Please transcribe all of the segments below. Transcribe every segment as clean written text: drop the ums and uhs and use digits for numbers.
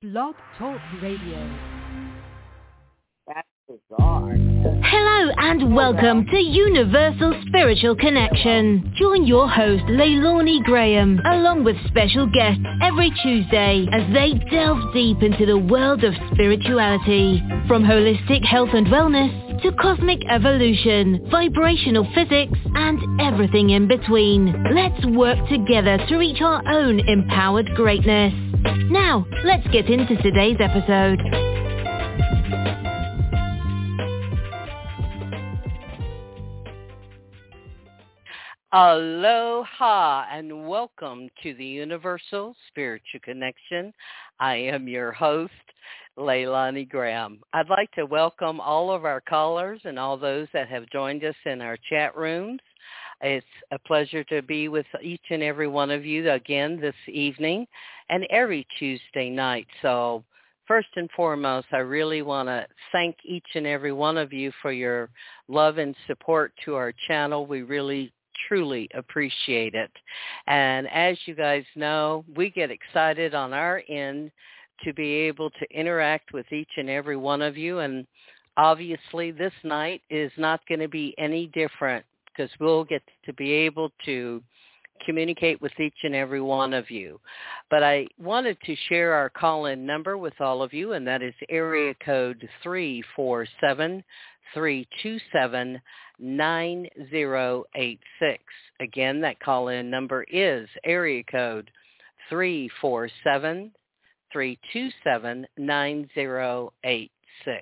Blog Talk Radio. That's bizarre. Hello and welcome to Universal Spiritual Connection. Join your host Leilani Graham along with special guests every Tuesday as they delve deep into the world of spirituality. From holistic health and wellness to cosmic evolution, vibrational physics and everything in between. Let's work together to reach our own empowered greatness. Now, let's get into today's episode. Aloha and welcome to the Universal Spiritual Connection. I am your host, Leilani Graham. I'd like to welcome all of our callers and all those that have joined us in our chat rooms. It's a pleasure to be with each and every one of you again this evening and every Tuesday night. So first and foremost, I really want to thank each and every one of you for your love and support to our channel. We really truly appreciate it. And as you guys know, we get excited on our end to be able to interact with each and every one of you. And obviously this night is not going to be any different because we'll get to be able to communicate with each and every one of you. But I wanted to share our call-in number with all of you, and that is area code 347-327-9086. Again, that call-in number is area code 347-327-9086.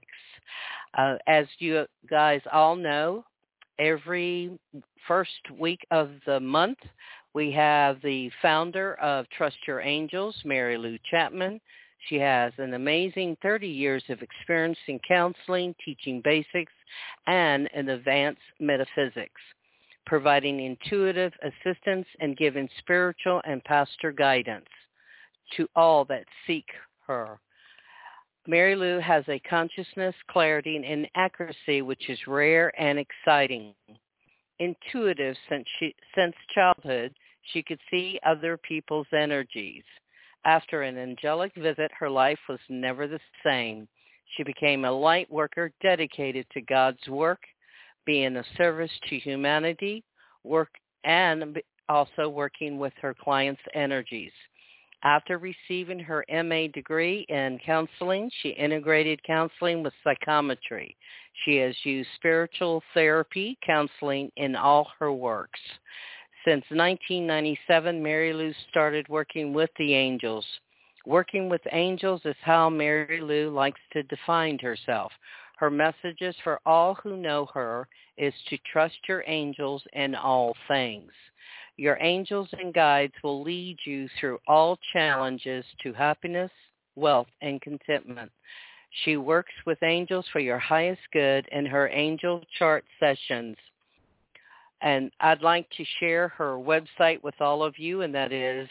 As you guys all know, every first week of the month, we have the founder of Trust Your Angels, Mary Lou Chapman. She has an amazing 30 years of experience in counseling, teaching basics, and in advanced metaphysics, providing intuitive assistance and giving spiritual and pastor guidance to all that seek her. Mary Lou has a consciousness, clarity, and accuracy which is rare and exciting. Intuitive since childhood, she could see other people's energies. After an angelic visit, her life was never the same. She became a light worker dedicated to God's work, being of service to humanity, and also working with her clients' energies. After receiving her MA degree in counseling, she integrated counseling with psychometry. She has used spiritual therapy counseling in all her works. Since 1997, Mary Lou started working with the angels. Working with angels is how Mary Lou likes to define herself. Her messages for all who know her is to trust your angels in all things. Your angels and guides will lead you through all challenges to happiness, wealth, and contentment. She works with angels for your highest good in her angel chart sessions. And I'd like to share her website with all of you, and that is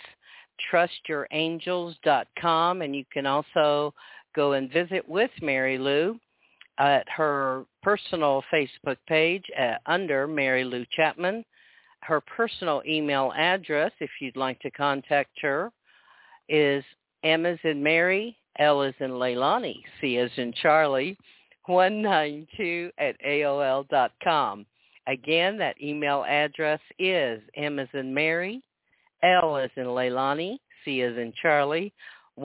trustyourangels.com. And you can also go and visit with Mary Lou at her personal Facebook page under Mary Lou Chapman. Her personal email address, if you'd like to contact her, is M as in Mary, L as in Leilani, C as in Charlie, 192 at AOL.com. Again, that email address is M as in Mary, L as in Leilani, C as in Charlie,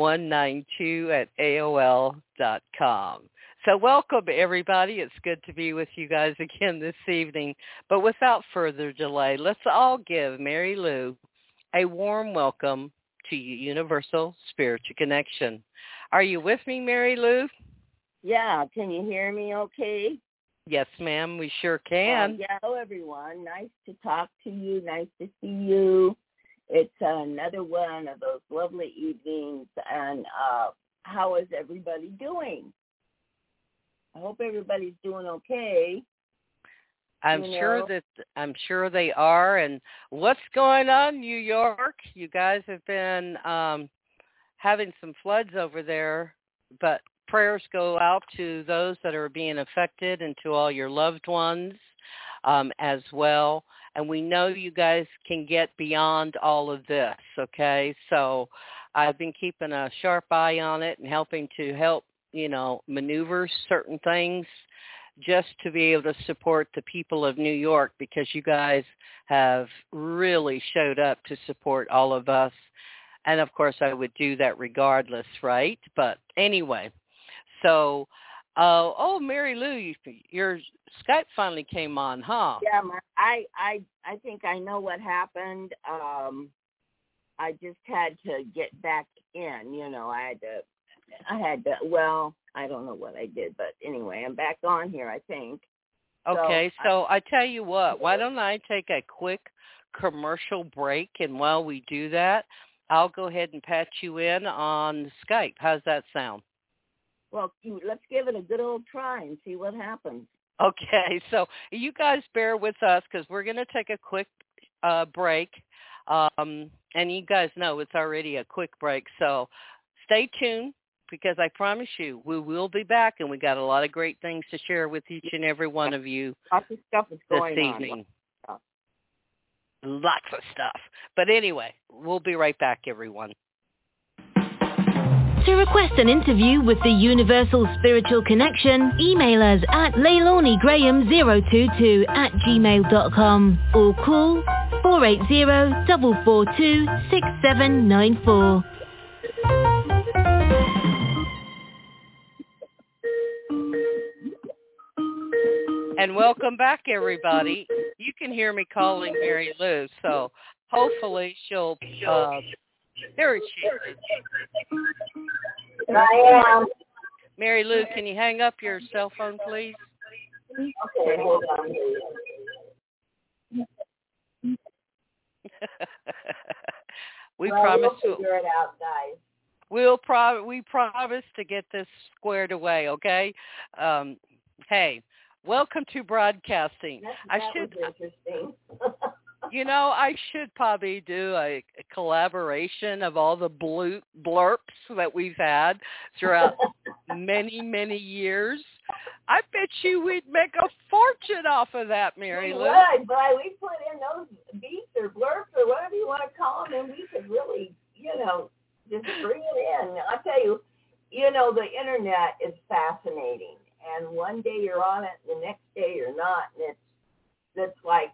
192 at AOL.com. So welcome, everybody. It's good to be with you guys again this evening. But without further delay, let's all give Mary Lou a warm welcome to Universal Spiritual Connection. Are you with me, Mary Lou? Yeah, can you hear me okay? Yes, ma'am, we sure can. Hello, everyone. Nice to talk to you. Nice to see you. It's another one of those lovely evenings. And how is everybody doing? I hope everybody's doing okay. I'm sure they are. And what's going on, New York? You guys have been having some floods over there, but prayers go out to those that are being affected and to all your loved ones as well. And we know you guys can get beyond all of this, okay? So I've been keeping a sharp eye on it and helping to help, maneuver certain things just to be able to support the people of New York, because you guys have really showed up to support all of us. And, of course, I would do that regardless, right? But anyway, so, Mary Lou, your Skype finally came on, huh? Yeah, I think I know what happened. I just had to get back in, well, I don't know what I did, but anyway, I'm back on here, I think. Okay, so I tell you what, why don't I take a quick commercial break, and while we do that, I'll go ahead and patch you in on Skype. How's that sound? Well, let's give it a good old try and see what happens. Okay, so you guys bear with us because we're going to take a quick break. And you guys know it's already a quick break, so stay tuned, because I promise you we will be back, and we got a lot of great things to share with each and every one of you Lots of stuff is going this evening. Lots of stuff. But anyway, we'll be right back, everyone. To request an interview with the Universal Spiritual Connection, email us at leilanigraham022@gmail.com or call 480-442-6794. And welcome back, everybody. You can hear me calling Mary Lou, so hopefully she'll... there she is. I am. Mary Lou, can you hang up your cell phone, please? Okay, hold on. We promise we'll figure it out, guys. We promise to get this squared away, okay? Hey, welcome to broadcasting. That was interesting. I should probably do a collaboration of all the blurps that we've had throughout many, many years. I bet you we'd make a fortune off of that, Mary Lou. We would, but we put in those beats or blurps or whatever you want to call them, and we could really, just bring it in. I tell you, the internet is fascinating, and one day you're on it, and the next day you're not, and it's like,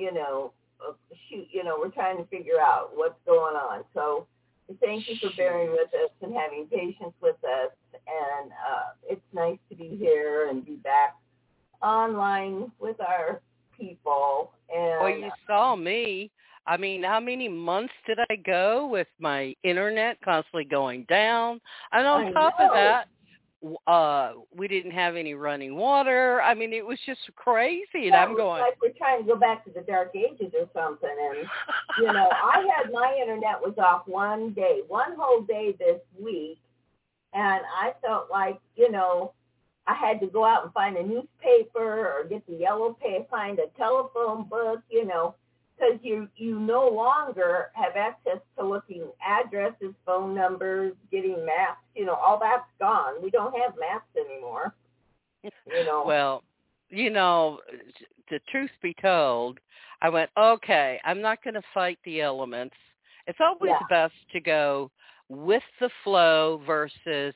we're trying to figure out what's going on. So thank you for bearing with us and having patience with us. And it's nice to be here and be back online with our people. And well, you saw me. I mean, how many months did I go with my internet constantly going down? And on top of that, we didn't have any running water. I mean, it was just crazy. And I'm going, like we're trying to go back to the dark ages or something. And, I had my internet was off one whole day this week. And I felt like, I had to go out and find a newspaper or get the yellow paper, find a telephone book, because you no longer have access to looking addresses, phone numbers, getting maps, all that's gone. We don't have maps anymore, Well, the truth be told, I went, okay, I'm not going to fight the elements. It's always best to go with the flow versus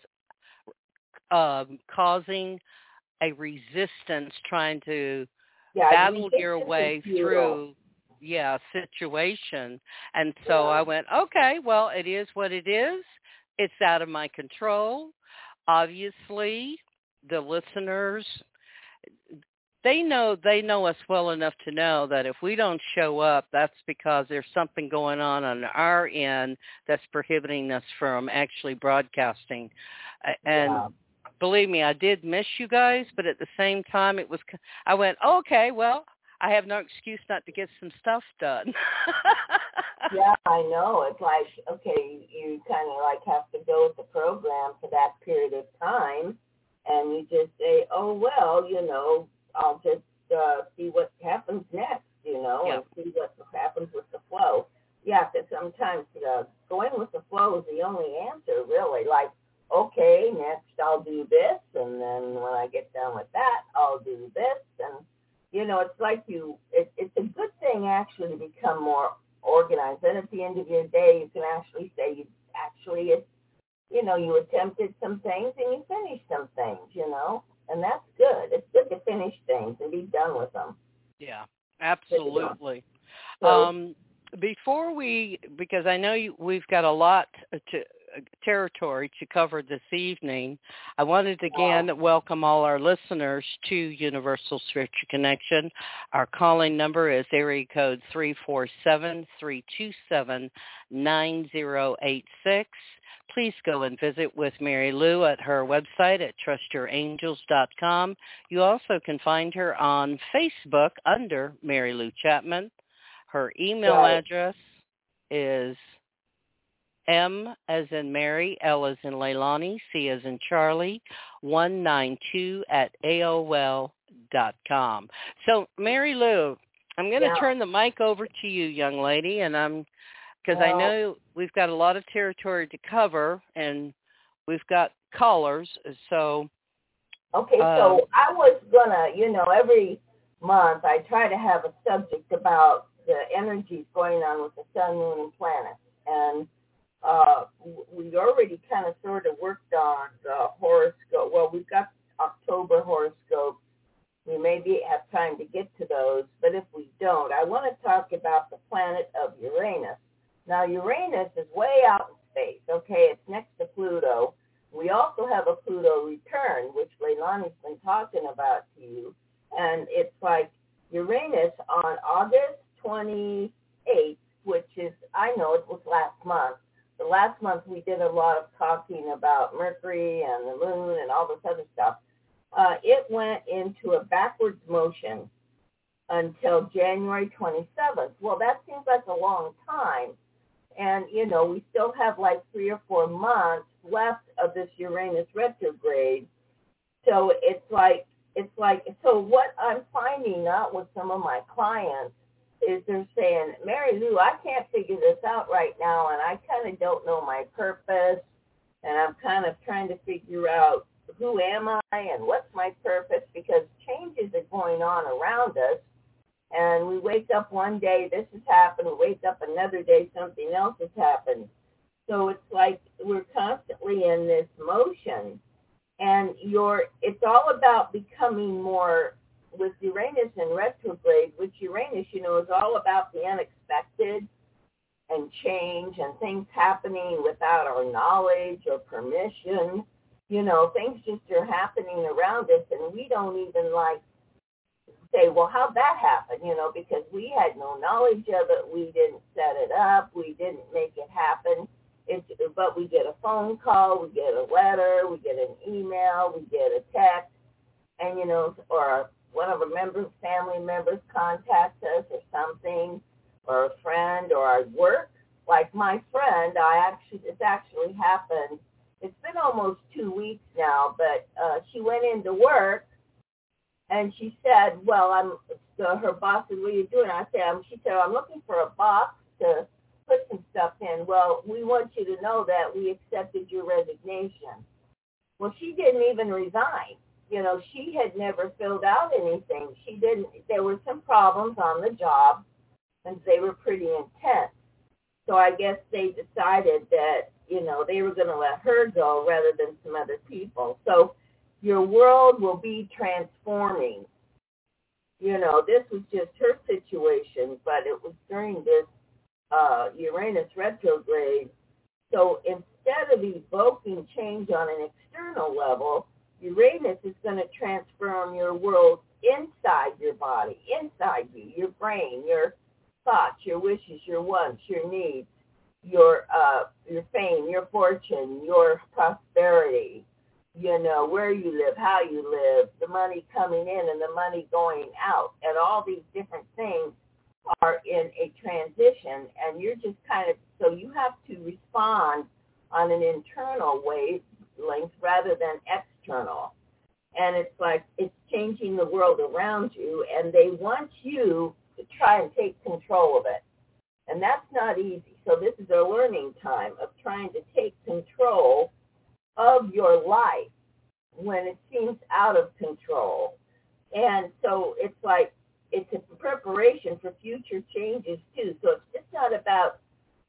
causing a resistance, trying to battle your way through situation. And so I went, okay, well, it is what it is. It's out of my control. Obviously, the listeners, they know us well enough to know that if we don't show up, that's because there's something going on our end that's prohibiting us from actually broadcasting. And believe me, I did miss you guys, but at the same time, I went, okay, well, I have no excuse not to get some stuff done. Yeah, I know. It's like, okay, you kind of like have to go with the program for that period of time, and you just say, oh, well, I'll just see what happens next, and see what happens with the flow. Yeah, because sometimes going with the flow is the only answer, really. Like, okay, next I'll do this, and then when I get done with that, I'll do this, and it's like it's a good thing actually to become more organized. Then at the end of your day, you can actually say you actually, it's, you attempted some things and you finished some things, and that's good. It's good to finish things and be done with them. Yeah, absolutely. So, Because I know we've got a lot territory to cover this evening, I wanted to again welcome all our listeners to Universal Spiritual Connection. Our calling number is area code 347-327-9086. Please go and visit with Mary Lou at her website at trustyourangels.com. You also can find her on Facebook under Mary Lou Chapman. Her email address is M as in Mary, L as in Leilani, C as in Charlie, 192@AOL.com. So, Mary Lou, I'm going to turn the mic over to you, young lady, and because I know we've got a lot of territory to cover, and we've got callers, so. Okay, so I was going to, every month I try to have a subject about the energies going on with the sun, moon, and planets. And we already kind of sort of worked on the horoscope. Well, we've got October horoscopes. We maybe have time to get to those, but if we don't, I want to talk about the planet of Uranus. Now, Uranus is way out in space, okay? It's next to Pluto. We also have a Pluto return, which Leilani's been talking about to you, and it's like Uranus on August 28th, which is, I know it was last month. The last month we did a lot of talking about Mercury and the moon and all this other stuff. It went into a backwards motion until January 27th. Well, that seems like a long time. And, we still have like 3 or 4 months left of this Uranus retrograde. So it's like, so what I'm finding out with some of my clients is they're saying, Mary Lou, I can't figure this out right now, and I kind of don't know my purpose, and I'm kind of trying to figure out who am I and what's my purpose, because changes are going on around us, and we wake up one day, this has happened, we wake up another day, something else has happened. So it's like we're constantly in this motion, and it's all about becoming more, with Uranus in retrograde, which Uranus, is all about the unexpected and change and things happening without our knowledge or permission. Things just are happening around us, and we don't even say, well, how'd that happen? Because we had no knowledge of it. We didn't set it up. We didn't make it happen. But we get a phone call, we get a letter, we get an email, we get a text, and, or one of our family members contacts us or something, or a friend, or our work. Like my friend, it's actually happened. It's been almost 2 weeks now, but she went into work, and she said, well, her boss said, what are you doing? She said, I'm looking for a box to put some stuff in. Well, we want you to know that we accepted your resignation. Well, she didn't even resign. She had never filled out anything. There were some problems on the job, and they were pretty intense. So I guess they decided that, they were going to let her go rather than some other people. So your world will be transforming. This was just her situation, but it was during this Uranus retrograde. So instead of evoking change on an external level, Uranus is going to transform your world inside your body, inside you, your brain, your thoughts, your wishes, your wants, your needs, your fame, your fortune, your prosperity, where you live, how you live, the money coming in and the money going out, and all these different things are in a transition, and you're just so you have to respond on an internal wavelength rather than external. And it's like it's changing the world around you, and they want you to try and take control of it. And that's not easy. So this is a learning time of trying to take control of your life when it seems out of control. And so it's like it's a preparation for future changes too. So it's just not about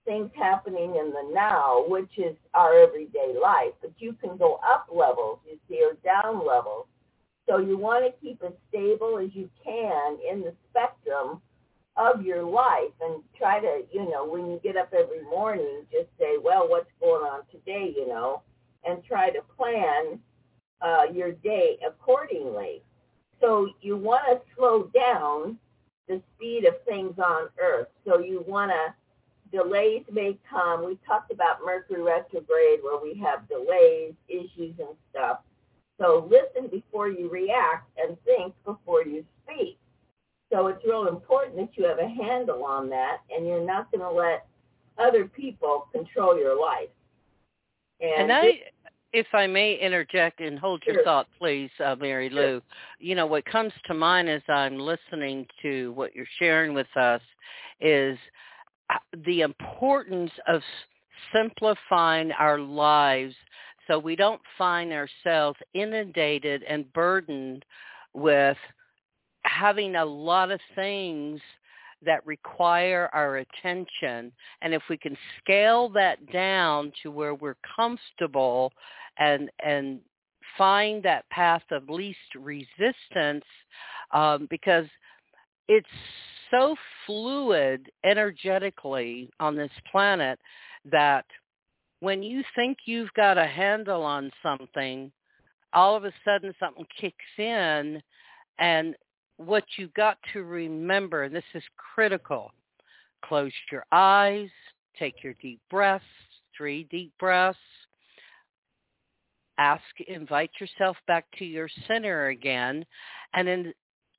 things happening in the now, which is our everyday life. But you can go up levels, you see, or down levels. So you want to keep as stable as you can in the spectrum of your life, and try to, when you get up every morning, just say, well, what's going on today, and try to plan your day accordingly. So you want to slow down the speed of things on Earth. So you want to, delays may come. We talked about Mercury retrograde, where we have delays, issues, and stuff. So listen before you react and think before you speak. So it's real important that you have a handle on that, and you're not going to let other people control your life. And if I may interject and hold your thought, please, Mary Lou. What comes to mind as I'm listening to what you're sharing with us is the importance of simplifying our lives so we don't find ourselves inundated and burdened with having a lot of things that require our attention. And if we can scale that down to where we're comfortable and find that path of least resistance, because it's so fluid energetically on this planet that when you think you've got a handle on something, all of a sudden something kicks in. And what you've got to remember, and this is critical, close your eyes, take your deep breaths, 3 deep breaths, invite yourself back to your center again, and then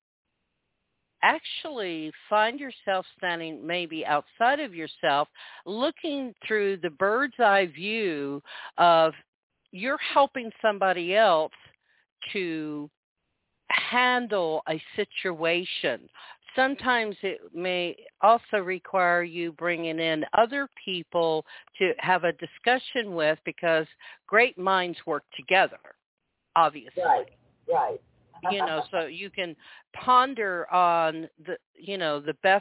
actually find yourself standing maybe outside of yourself, looking through the bird's eye view of you're helping somebody else to handle a situation. Sometimes it may also require you bringing in other people to have a discussion with, because great minds work together, obviously. Right. So you can ponder on the best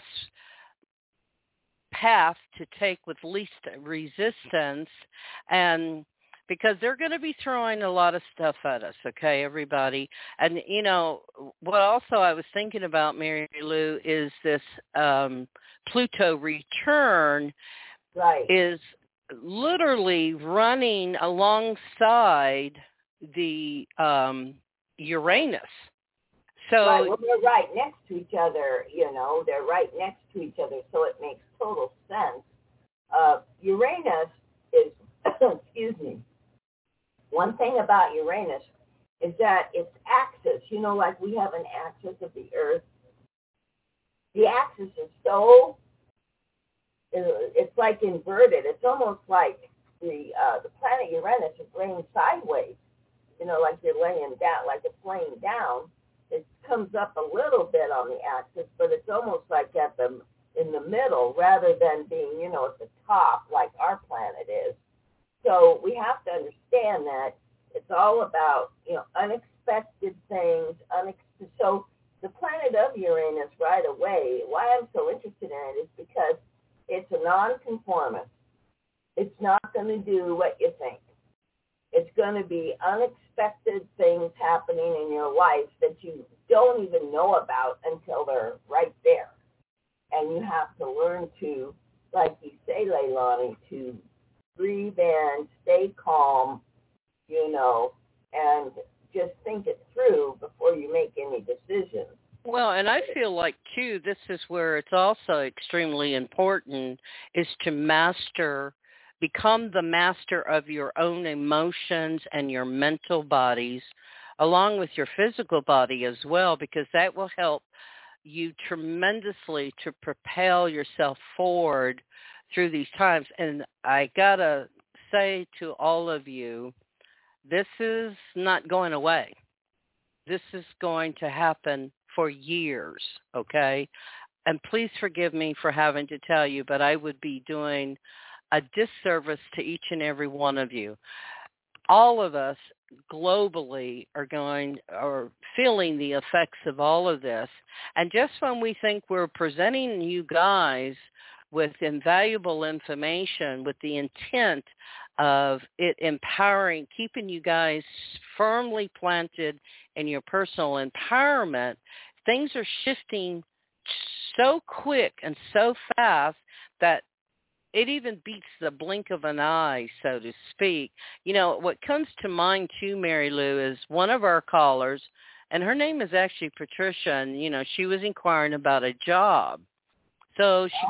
path to take with least resistance, and because they're going to be throwing a lot of stuff at us, okay, everybody? And, what also I was thinking about, Mary Lou, is this Pluto return is literally running alongside the Uranus. So well, they're right next to each other, they're right next to each other, so it makes total sense. Uranus is, excuse me, one thing about Uranus is that its axis, like we have an axis of the Earth, the axis is so, it's like inverted. It's almost like the planet Uranus is laying sideways, like you're laying down, like it's laying down. It comes up a little bit on the axis, but it's almost like in the middle rather than being, at the top like our planet is. So we have to understand that it's all about, unexpected things. So the planet of Uranus right away, why I'm so interested in it is because it's a nonconformist. It's not going to do what you think. It's going to be unexpected things happening in your life that you don't even know about until they're right there. And you have to learn to, like you say, Leilani, to breathe in, stay calm, and just think it through before you make any decisions. Well, and I feel like, too, this is where it's also extremely important, is to become the master of your own emotions and your mental bodies, along with your physical body as well, because that will help you tremendously to propel yourself forward through these times. And I got to say to all of you, this is not going away. This is going to happen for years, okay? And please forgive me for having to tell you, but I would be doing a disservice to each and every one of you. All of us globally are feeling the effects of all of this. And just when we think we're presenting you guys with invaluable information with the intent of it empowering, keeping you guys firmly planted in your personal empowerment. Things are shifting so quick and so fast that it even beats the blink of an eye, so to speak. You know, what comes to mind too, Mary Lou, is one of our callers, and her name is actually Patricia, and, you know, she was inquiring about a job. So she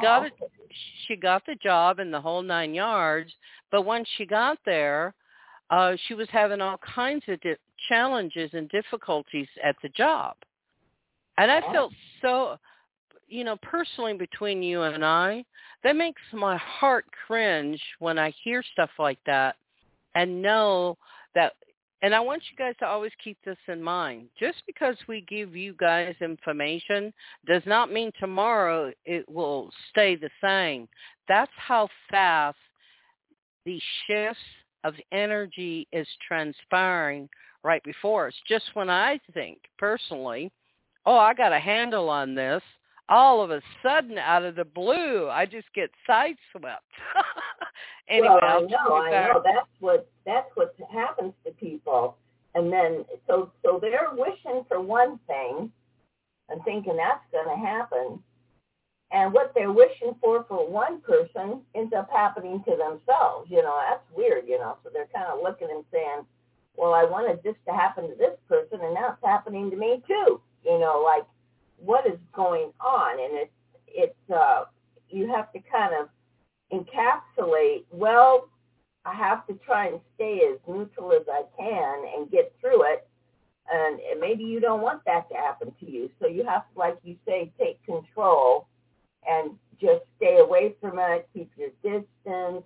got the job in the whole 9 yards, but when she got there, she was having all kinds of challenges and difficulties at the job. And I felt so, you know, personally between you and I, that makes my heart cringe when I hear stuff like that and know that, and I want you guys to always keep this in mind. Just because we give you guys information does not mean tomorrow it will stay the same. That's how fast the shifts of energy is transpiring right before us. Just when I think personally, oh, I got a handle on this, all of a sudden, out of the blue, I just get sideswept. Anyway, well, I know. That's what happens to people, and then so they're wishing for one thing and thinking that's going to happen, and what they're wishing for one person ends up happening to themselves. You know, that's weird. You know, so they're kind of looking and saying, "Well, I wanted this to happen to this person, and now it's happening to me too." You know, like, what is going on? And it's you have to kind of encapsulate, well, I have to try and stay as neutral as I can and get through it, and maybe you don't want that to happen to you, so you have to, like you say, take control and just stay away from it, keep your distance,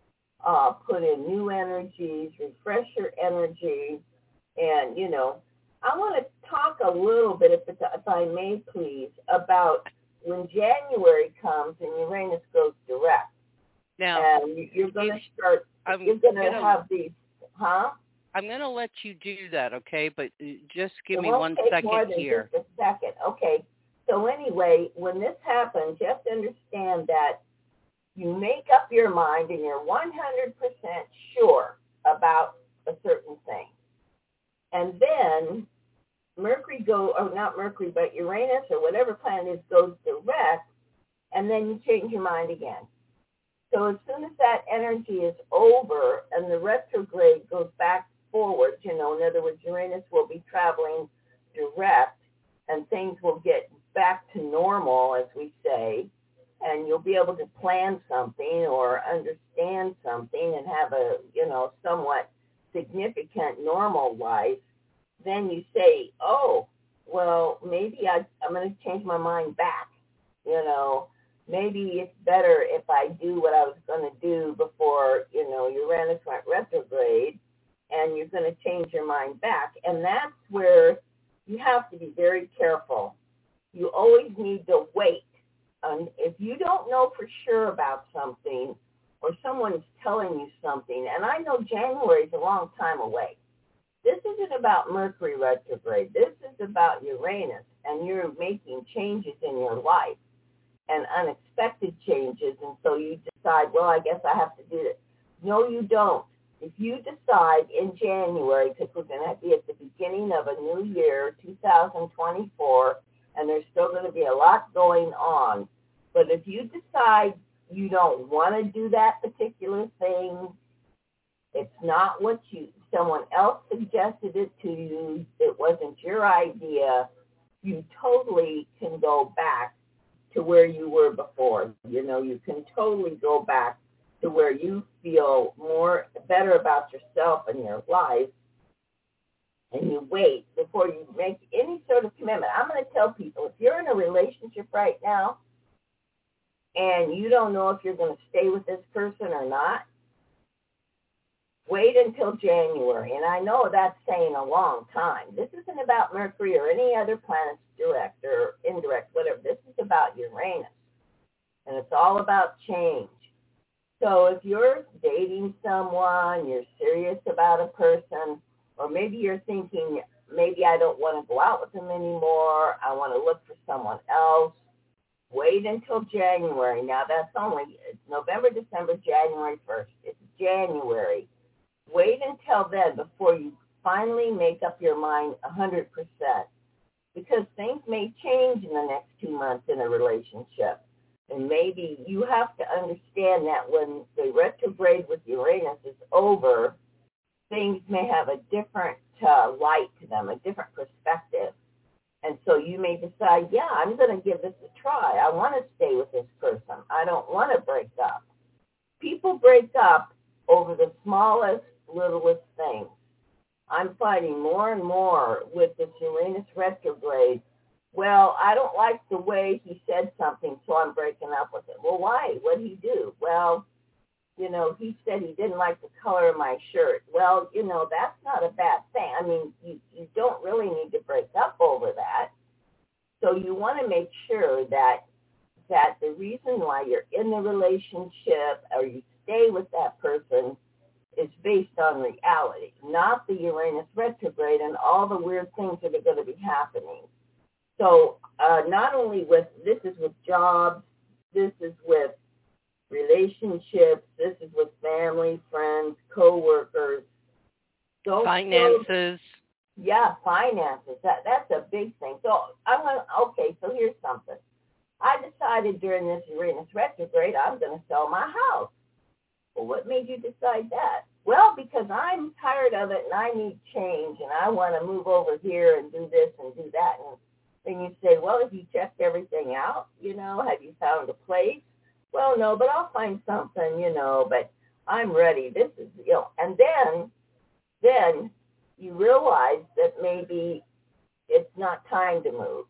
put in new energies, refresh your energy, and, you know, I want to talk a little bit, if I may, please, about when January comes and Uranus goes direct. Now, and you're going to start. You're going to have these, huh? I'm going to let you do that, okay? But just give me one 1 second second here. Just a second, okay? So anyway, when this happens, you have to understand that you make up your mind and you're 100% sure about a certain thing, and then but Uranus or whatever planet is goes direct, and then you change your mind again. So as soon as that energy is over and the retrograde goes back forward, you know, in other words, Uranus will be traveling direct and things will get back to normal, as we say, and you'll be able to plan something or understand something and have a, you know, somewhat significant normal life. Then you say, oh, well, maybe I'm going to change my mind back. You know, maybe it's better if I do what I was going to do before, you know, Uranus went retrograde, and you're going to change your mind back. And that's where you have to be very careful. You always need to wait. If you don't know for sure about something or someone's telling you something, and I know January is a long time away. This isn't about Mercury retrograde. This is about Uranus, and you're making changes in your life and unexpected changes, and so you decide, well, I guess I have to do this. No, you don't. If you decide in January, because we're going to be at the beginning of a new year, 2024, and there's still going to be a lot going on, but if you decide you don't want to do that particular thing, it's not what someone else suggested it to you, it wasn't your idea, you totally can go back to where you were before. You know, you can totally go back to where you feel better about yourself and your life, and you wait before you make any sort of commitment. I'm going to tell people, if you're in a relationship right now and you don't know if you're going to stay with this person or not, wait until January. And I know that's saying a long time. This isn't about Mercury or any other planets, direct or indirect, whatever. This is about Uranus. And it's all about change. So if you're dating someone, you're serious about a person, or maybe you're thinking, maybe I don't want to go out with them anymore, I want to look for someone else, Wait until January. Now it's November, December, January 1st. It's January. Wait until then before you finally make up your mind 100%, because things may change in the next 2 months in a relationship. And maybe you have to understand that when the retrograde with Uranus is over, things may have a different light to them, a different perspective. And so you may decide, yeah, I'm going to give this a try. I want to stay with this person. I don't want to break up. People break up over the smallest, littlest things. I'm finding more and more with this Uranus retrograde. Well, I don't like the way he said something, so I'm breaking up with him. Well, why? What did he do? Well, he said he didn't like the color of my shirt. Well, that's not a bad thing. I mean, you don't really need to break up over that. So you want to make sure that the reason why you're in the relationship or you stay with that person is based on reality, not the Uranus retrograde and all the weird things that are going to be happening. So not only this is with jobs, this is with relationships, this is with family, friends, co-workers. Finances. Finances. That's a big thing. So so here's something. I decided during this Uranus retrograde I'm going to sell my house. Well, what made you decide that? Well, because I'm tired of it and I need change and I want to move over here and do this and do that. And then you say, well, have you checked everything out? Have you found a place? Well, no, but I'll find something, but I'm ready. This is, and then you realize that maybe it's not time to move.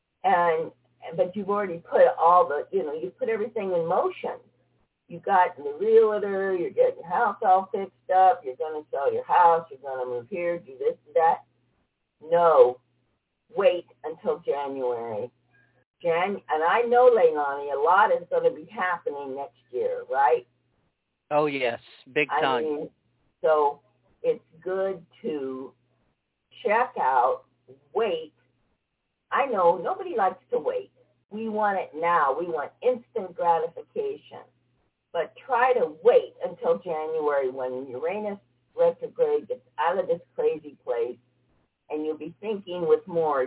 But you've already put you put everything in motion. You got the realtor, you're getting your house all fixed up, you're going to sell your house, you're going to move here, do this and that. No, wait until January. And I know, Leilani, a lot is going to be happening next year, right? Oh, yes, big time. So it's good to check out, wait. I know nobody likes to wait. We want it now. We want instant gratification. But try to wait until January when Uranus retrograde gets out of this crazy place, and you'll be thinking with more,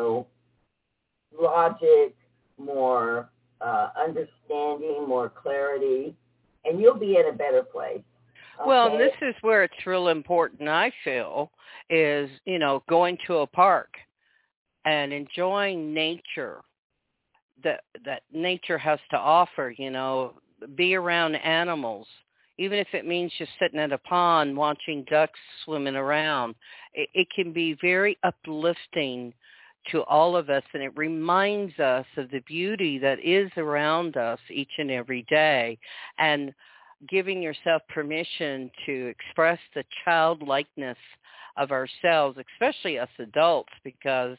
logic, more understanding, more clarity, and you'll be in a better place. Okay? Well, and this is where it's real important, I feel, is, going to a park and enjoying nature that nature has to offer, be around animals, even if it means just sitting at a pond watching ducks swimming around. It can be very uplifting to all of us, and it reminds us of the beauty that is around us each and every day, and giving yourself permission to express the childlikeness of ourselves, especially us adults, because,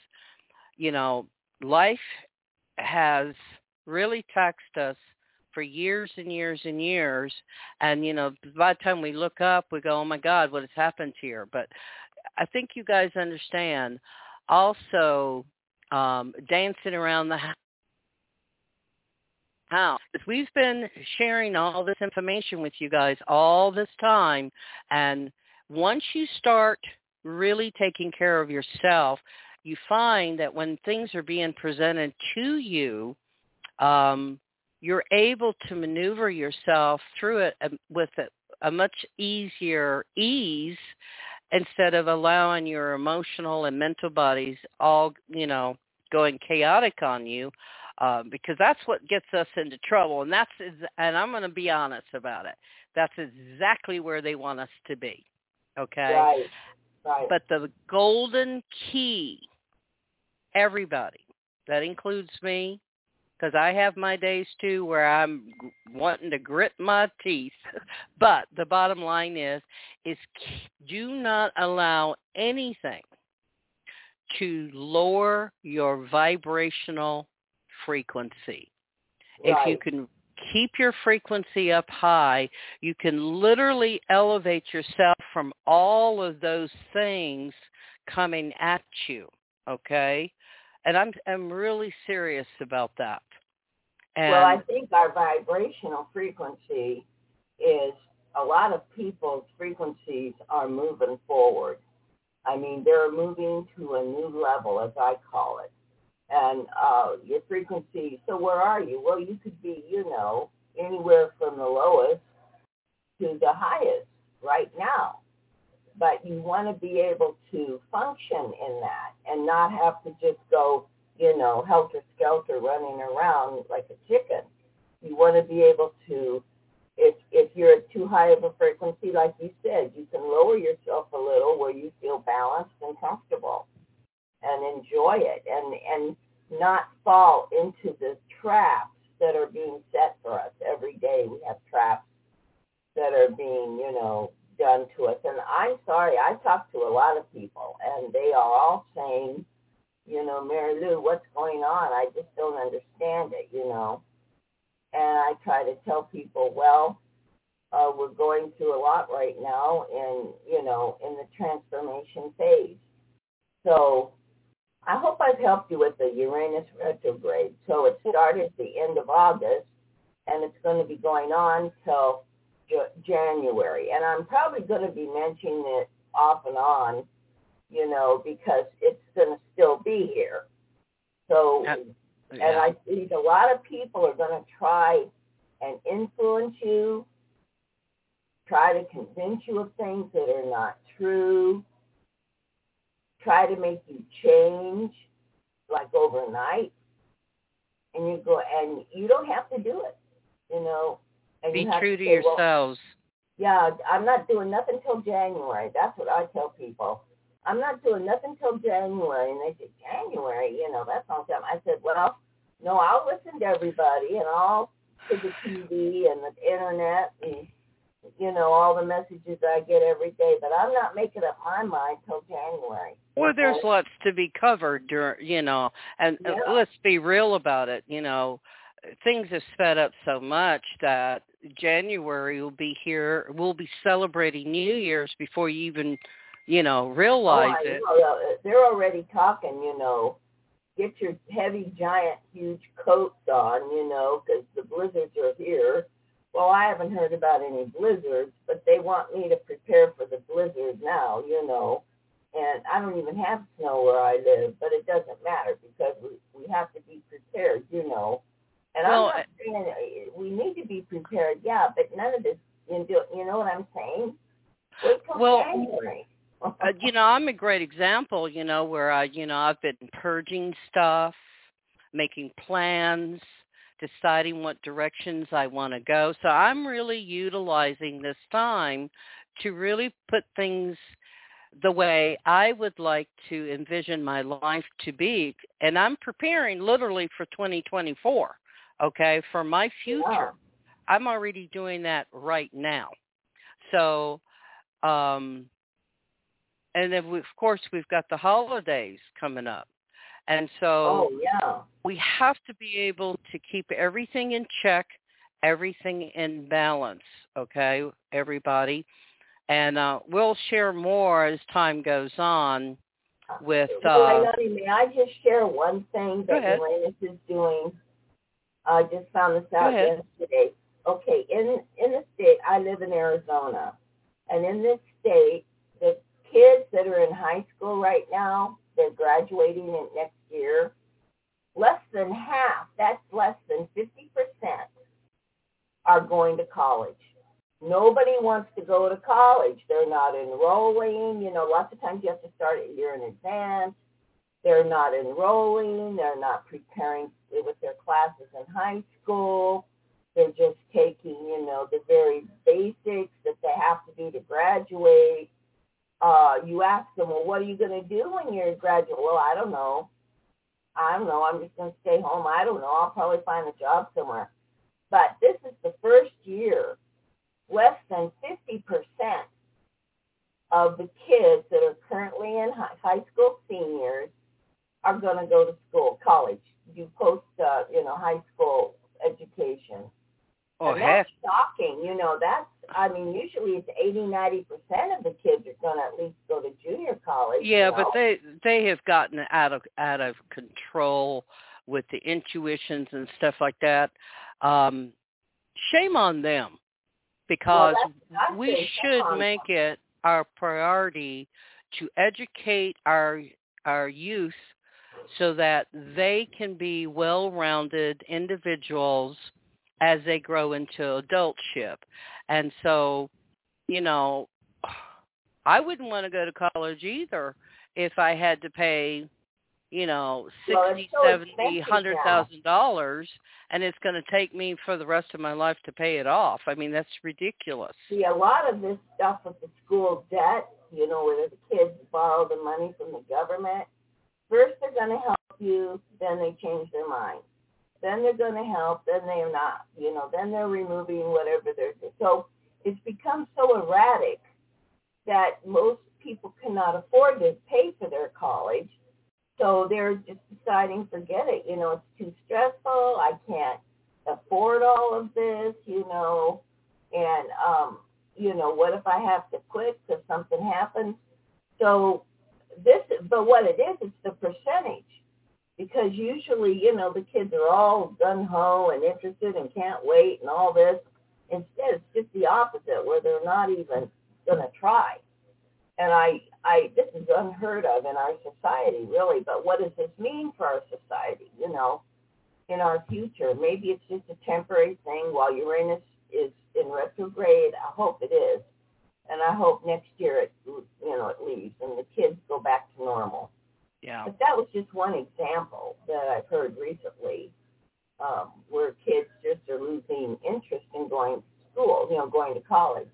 life has really taxed us for years and years and years. And, by the time we look up, we go, oh, my God, what has happened here? But I think you guys understand also dancing around the house. We've been sharing all this information with you guys all this time. And once you start really taking care of yourself, you find that when things are being presented to you, you're able to maneuver yourself through it with a much easier ease, instead of allowing your emotional and mental bodies all, going chaotic on you, because that's what gets us into trouble. And and I'm going to be honest about it. That's exactly where they want us to be. Okay. Right. But the golden key, everybody, that includes me, because I have my days too where I'm wanting to grit my teeth. But the bottom line is do not allow anything to lower your vibrational frequency. Right. If you can keep your frequency up high, you can literally elevate yourself from all of those things coming at you, okay? And I'm really serious about that. And well, I think our vibrational frequency is, a lot of people's frequencies are moving forward. I mean, they're moving to a new level, as I call it. And your frequency, so where are you? Well, you could be, anywhere from the lowest to the highest right now. But you want to be able to function in that and not have to just go, helter-skelter running around like a chicken. You want to be able to, if you're at too high of a frequency, like you said, you can lower yourself a little where you feel balanced and comfortable and enjoy it and not fall into the traps that are being set for us. Every day we have traps that are being, done to us. And I'm sorry, I talk to a lot of people, and they are all saying, Mary Lou, what's going on? I just don't understand it, And I try to tell people, well, we're going through a lot right now in the transformation phase. So I hope I've helped you with the Uranus retrograde. So it started the end of August, and it's going to be going on till January. And I'm probably going to be mentioning it off and on, because it's going to still be here. So, and I think a lot of people are going to try and influence you, try to convince you of things that are not true, try to make you change like overnight, and you don't have to do it, And be you have true to say, yourselves. Well, I'm not doing nothing till January. That's what I tell people. I'm not doing nothing till January. And they say, January, that's all time. I said, well, no, I'll listen to everybody, and I'll to the TV and the internet and, all the messages I get every day. But I'm not making up my mind till January. Well, there's lots to be covered, and let's be real about it. Things have sped up so much that January will be here. We'll be celebrating New Year's before you even, realize it. They're already talking, get your heavy, giant, huge coats on, because the blizzards are here. Well, I haven't heard about any blizzards, but they want me to prepare for the blizzard now, And I don't even have snow where I live, but it doesn't matter because we have to be prepared, And I'm not saying we need to be prepared, but none of this, you know what I'm saying? Wait till January. I'm a great example, where I've been purging stuff, making plans, deciding what directions I want to go. So I'm really utilizing this time to really put things the way I would like to envision my life to be. And I'm preparing literally for 2024, for my future. Yeah. I'm already doing that right now. So, and then, of course, we've got the holidays coming up. And so we have to be able to keep everything in check, everything in balance, everybody. And we'll share more as time goes on with... May I just share one thing that Uranus is doing? I just found this out yesterday. Okay, in the state, I live in Arizona. And in this state, the kids that are in high school right now, they're graduating in next year, less than half, that's less than 50%, are going to college. Nobody wants to go to college. They're not enrolling. Lots of times you have to start a year in advance. They're not enrolling. They're not preparing with their classes in high school. They're just taking, the very basics that they have to do to graduate. You ask them, well, what are you going to do when you're a graduate? Well, I don't know. I'm just going to stay home. I don't know. I'll probably find a job somewhere. But this is the first year, less than 50% of the kids that are currently in high school seniors are going to go to college, do post, high school education. Oh, and that's shocking. Usually it's 80-90% of the kids are going to at least go to junior college. Yeah, but they have gotten out of control with the intuitions and stuff like that. Shame on them, because we should make it our priority to educate our youth so that they can be well-rounded individuals as they grow into adultship. And so, you know, I wouldn't want to go to college either if I had to pay, you know, $100,000, and it's going to take me for the rest of my life to pay it off. I mean, that's ridiculous. See, a lot of this stuff with the school debt, you know, where the kids borrow the money from the government, first they're going to help you, then they change their mind. Then they're going to help, then they're not, you know, then they're removing whatever they're doing. So it's become so erratic that most people cannot afford to pay for their college. So they're just deciding, forget it, you know, it's too stressful, I can't afford all of this, you know, and, you know, what if I have to quit because something happens? So but what it is, it's the percentage. Because usually, you know, the kids are all gung-ho and interested and can't wait and all this. Instead, it's just the opposite, where they're not even going to try. And this is unheard of in our society, really. But what does this mean for our society, you know, in our future? Maybe it's just a temporary thing while Uranus is in retrograde. I hope it is. And I hope next year it leaves and the kids go back to normal. Yeah. But that was just one example that I've heard recently, where kids just are losing interest in going to school, you know, going to college.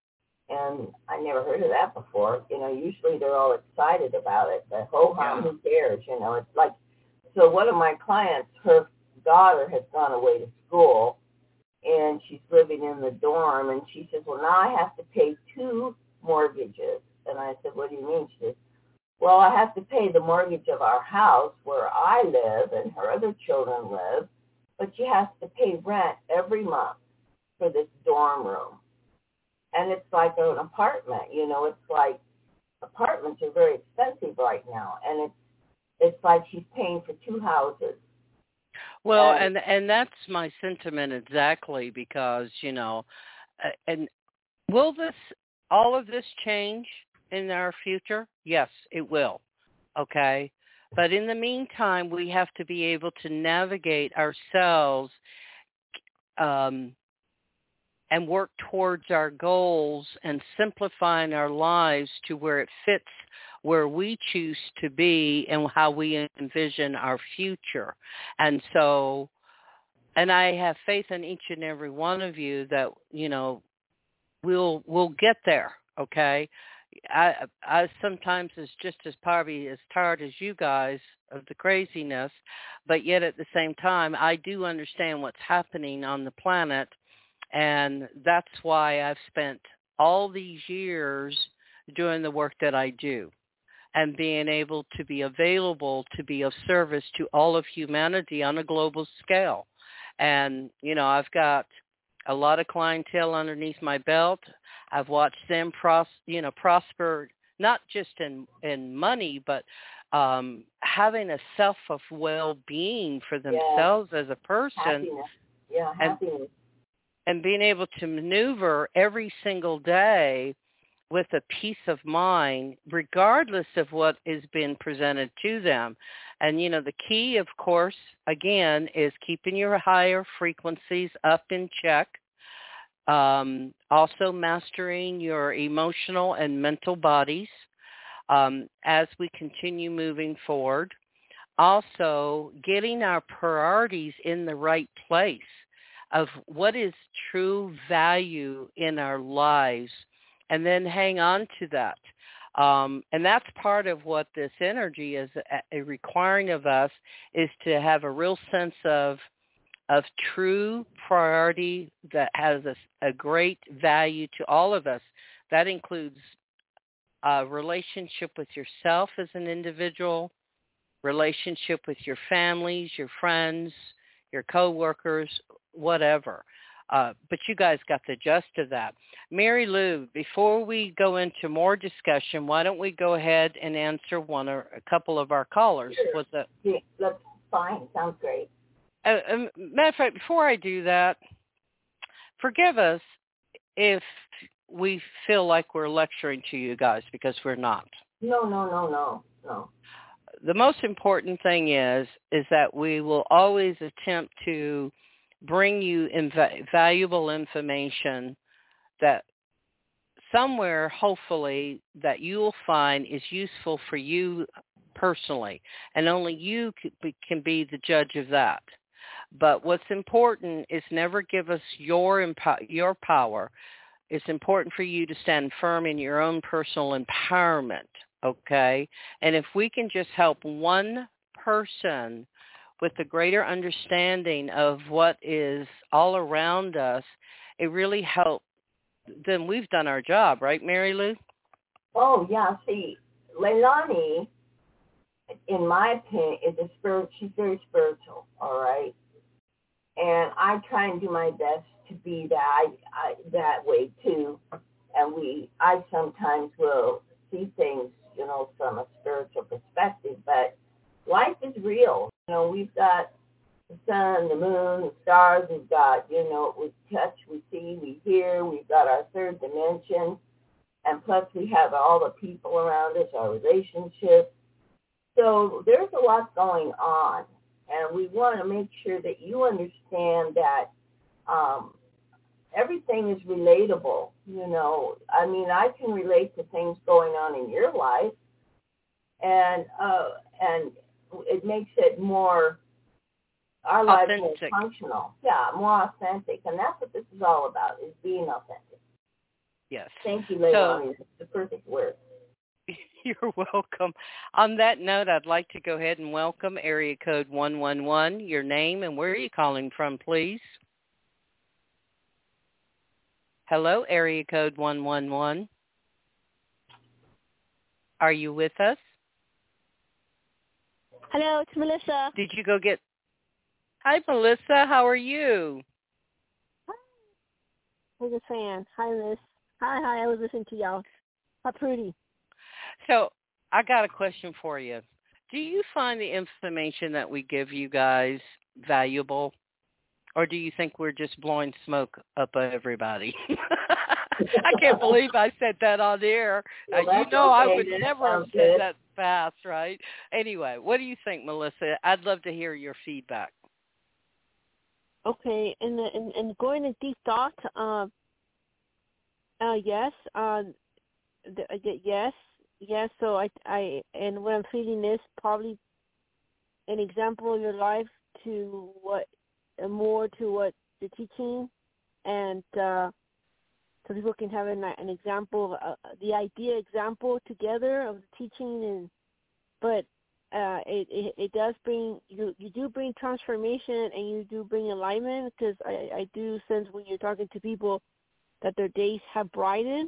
And I never heard of that before. You know, usually they're all excited about it, but ho-hum, who cares? You know, it's like, so one of my clients, her daughter has gone away to school, and she's living in the dorm, and she says, well, now I have to pay 2 mortgages. And I said, what do you mean? She says, well, I have to pay the mortgage of our house where I live and her other children live, but she has to pay rent every month for this dorm room. And it's like an apartment, you know, it's like apartments are very expensive right now. And it's like she's paying for 2 houses. Well, and that's my sentiment exactly, because, you know, and will all of this change in our future? Yes, it will. Okay. But in the meantime, we have to be able to navigate ourselves and work towards our goals and simplifying our lives to where it fits where we choose to be and how we envision our future. And so, and I have faith in each and every one of you that, you know, we'll get there. Okay. I sometimes is just as probably as tired as you guys of the craziness, but yet at the same time, I do understand what's happening on the planet, and that's why I've spent all these years doing the work that I do and being able to be available to be of service to all of humanity on a global scale. And, you know, I've got a lot of clientele underneath my belt. I've watched them prosper, not just in money, but having a self of well-being for themselves as a person. Happiness. Yeah, happiness. And being able to maneuver every single day with a peace of mind, regardless of what is being presented to them. And, you know, the key, of course, again, is keeping your higher frequencies up in check. Also mastering your emotional and mental bodies as we continue moving forward. Also getting our priorities in the right place of what is true value in our lives, and then hang on to that. And that's part of what this energy is requiring of us, is to have a real sense of true priority that has a great value to all of us. That includes a relationship with yourself as an individual, relationship with your families, your friends, your coworkers, whatever. But you guys got the gist of that. Mary Lou, before we go into more discussion, why don't we go ahead and answer one or a couple of our callers? Sure. Let's fine. Sounds great. Matter of fact, before I do that, forgive us if we feel like we're lecturing to you guys, because we're not. No. The most important thing is that we will always attempt to bring you valuable information that somewhere, hopefully, that you will find is useful for you personally, and only you can be the judge of that. But what's important is never give us your power. It's important for you to stand firm in your own personal empowerment, okay? And if we can just help one person with a greater understanding of what is all around us, it really helps. Then we've done our job, right, Mary Lou? Oh, yeah. See, Leilani, in my opinion, she's very spiritual, all right? And I try and do my best to be that way too. And I sometimes will see things, from a spiritual perspective, but life is real. We've got the sun, the moon, the stars. We've got, we touch, we see, we hear. We've got our third dimension. And plus we have all the people around us, our relationships. So there's a lot going on. And we want to make sure that you understand that everything is relatable. I mean, I can relate to things going on in your life. And it makes it more, our lives more functional. Yeah, more authentic. And that's what this is all about, is being authentic. Yes. Thank you, Leilani. It's the perfect word. You're welcome. On that note, I'd like to go ahead and welcome Area Code 111. Your name and where are you calling from, please? Hello, Area Code 111. Are you with us? Hello, it's Melissa. Did you go get... Hi, Melissa. How are you? Hi. I was a fan. Hi, Miss. Hi. I was listening to y'all. How pretty. So I got a question for you. Do you find the information that we give you guys valuable, or do you think we're just blowing smoke up everybody? I can't believe I said that on the air. Well, I would never have said that fast, right? Anyway, what do you think, Melissa? I'd love to hear your feedback. Okay, and going into deep thought, yes, yes. So I and when I'm feeding this, probably an example of your life to what the teaching, and so people can have an example, the idea example together of the teaching, but it does bring you do bring transformation, and you do bring alignment, because I do sense when you're talking to people that their days have brightened.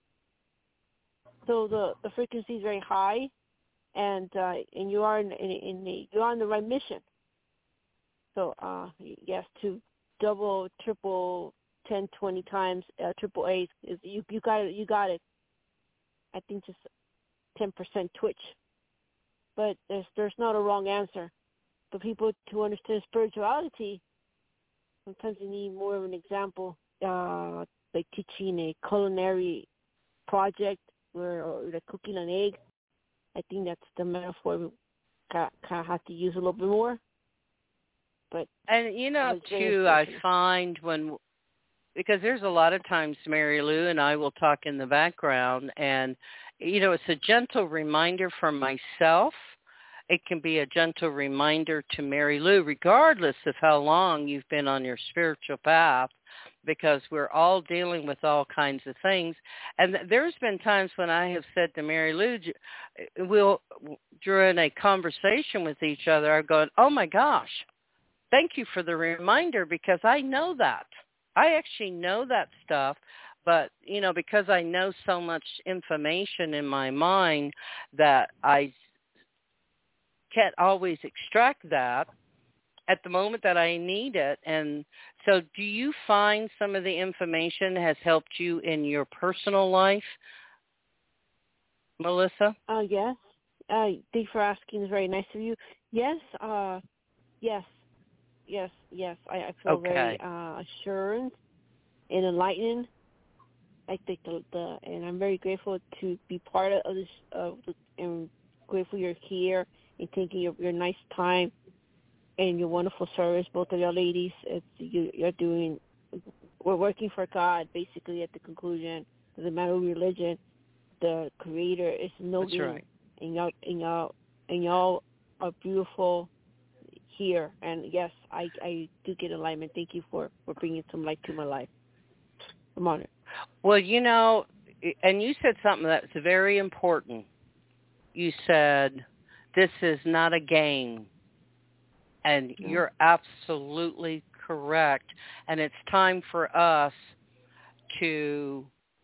So the frequency is very high, and you are you're on the right mission. So yes, to double, triple, 10, 20 times, triple A is you got it. I think just 10% twitch, but there's not a wrong answer. For people to understand spirituality, sometimes you need more of an example, like teaching a culinary project or like cooking an egg. I think that's the metaphor we kind of have to use a little bit more. And too, I find because there's a lot of times Mary Lou and I will talk in the background, and it's a gentle reminder for myself. It can be a gentle reminder to Mary Lou, regardless of how long you've been on your spiritual path, because we're all dealing with all kinds of things. And there's been times when I have said to Mary Lou, during a conversation with each other, I've gone, oh my gosh, thank you for the reminder, because I know that. I actually know that stuff, but, because I know so much information in my mind that I can't always extract that at the moment that I need it. And so do you find some of the information has helped you in your personal life, Melissa? Yes. Thanks for asking. It's very nice of you. Yes, Yes. I feel very assured and enlightened. I think and I'm very grateful to be part of this. And grateful you're here and taking your nice time and your wonderful service. Both of y'all ladies, you're doing. We're working for God, basically. At the conclusion, doesn't matter religion, the Creator is no game. Right. And y'all are beautiful here. And yes, I do get enlightenment. Thank you for bringing some light to my life. I'm honored. Well, and you said something that's very important. You said this is not a game, and you're absolutely correct. And it's time for us to,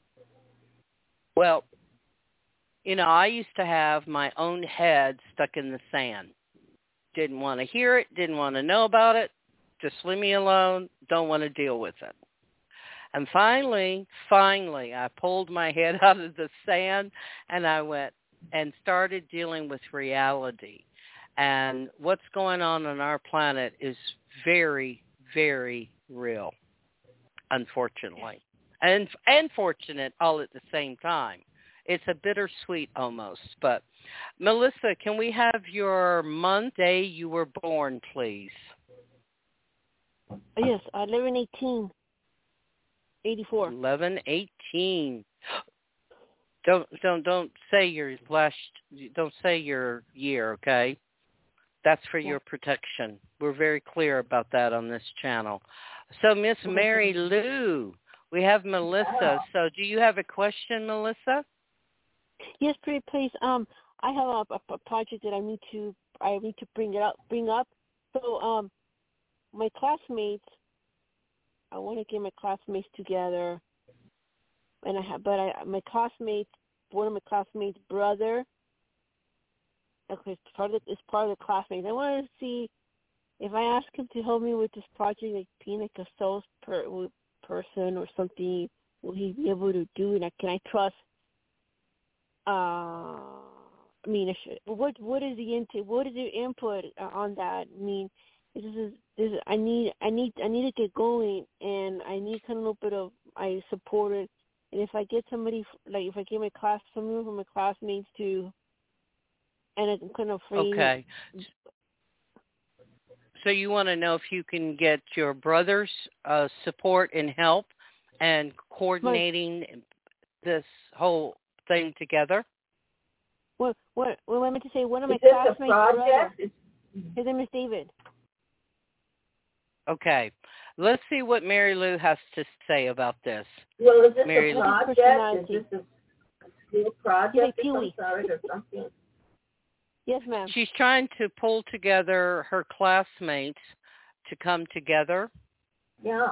I used to have my own head stuck in the sand. Didn't want to hear it, didn't want to know about it, just leave me alone, don't want to deal with it. And finally, I pulled my head out of the sand and I went and started dealing with reality. And what's going on our planet is very, very real, unfortunately. And fortunate all at the same time. It's a bittersweet almost. But, Melissa, can we have your month, day you were born, please? Yes, 11/18. 84. 11/18. Don't say your don't say your year, okay? That's for your protection. We're very clear about that on this channel. So, Miss Mary Lou, we have Melissa. So, do you have a question, Melissa? Yes, pretty please. I have a project that I need to bring up. So, my classmates. I want to get my classmates together, and my classmates, one of my classmates' brother, it's part of the classmates. I wanted to see if I ask him to help me with this project, like being like a sales person or something. Will he be able to do it? Can I trust? What is the input on that? I mean, I need to get going, and I need kind of a little bit of support it. And if I get somebody, like if I get someone from my classmates to, and I'm kind of free. Okay. So you want to know if you can get your brother's support and help and coordinating this whole thing together? What I meant to say, one of my classmates' brother, his name is David. Okay. Let's see what Mary Lou has to say about this. Well, is this Mary a Lou. project? Is this a school project or something? Yes, ma'am. She's trying to pull together her classmates to come together. Yeah.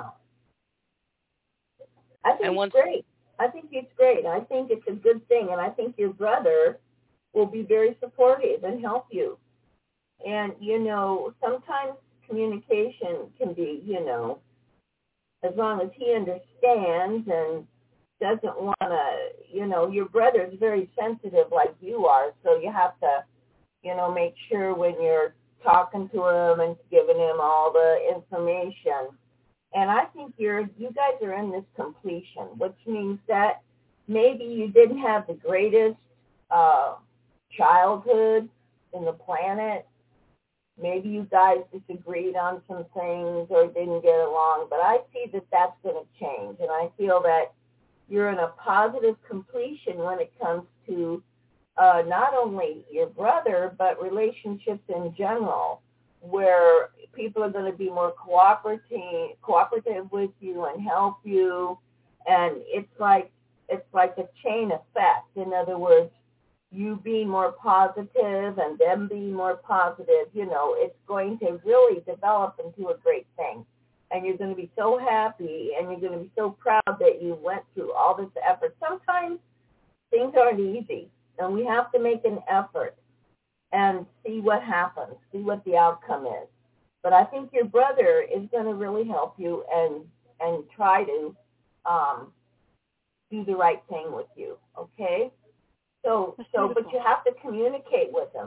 I think it's great. I think it's a good thing, and I think your brother will be very supportive and help you. And, sometimes communication can be, as long as he understands and doesn't want to, your brother's very sensitive like you are, so you have to, make sure when you're talking to him and giving him all the information. And I think you guys are in this completion, which means that maybe you didn't have the greatest childhood in the planet. Maybe you guys disagreed on some things or didn't get along, but I see that that's going to change. And I feel that you're in a positive completion when it comes to not only your brother, but relationships in general, where people are going to be more cooperative with you and help you. And it's like a chain effect. In other words, you being more positive and them being more positive, it's going to really develop into a great thing. And you're going to be so happy and you're going to be so proud that you went through all this effort. Sometimes things aren't easy, and we have to make an effort and see what happens, see what the outcome is. But I think your brother is going to really help you and try to do the right thing with you, okay? But you have to communicate with him.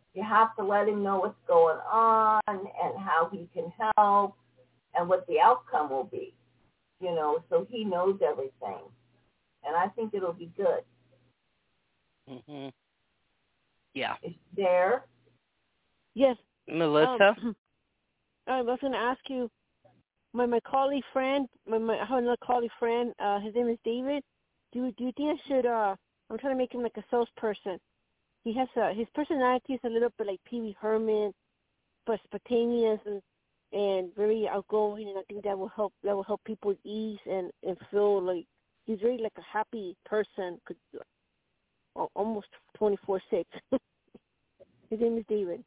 You have to let him know what's going on and how he can help and what the outcome will be, so he knows everything. And I think it'll be good. Mhm. Yeah. Is she there? Yes. Melissa? I was going to ask you, my colleague friend, I have another colleague friend, his name is David. Do you think I should, I'm trying to make him like a salesperson. He has his personality is a little bit like Pee Wee Herman, but spontaneous and very outgoing, and I think that will help people ease and feel like he's really like a happy person, almost 24/6. His name is David.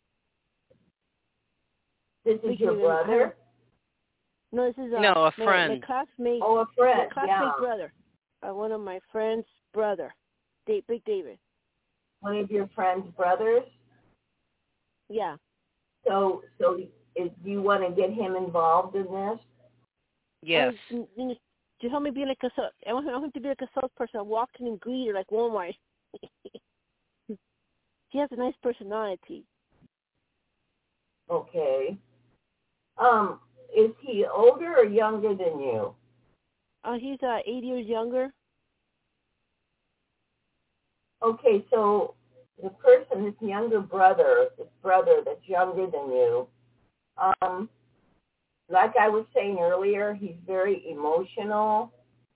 This is your brother? No, this is a friend. My classmate. Oh, a friend. My classmate brother. One of my friend's brother, Big David. One of your friend's brothers? Yeah. So do you want to get him involved in this? Yes. To help me be like I want him to be like a salesperson, walking and greeter like Walmart. He has a nice personality. Okay. Is he older or younger than you? He's 8 years younger. Okay, so the person, this younger brother, that's younger than you, like I was saying earlier, he's very emotional.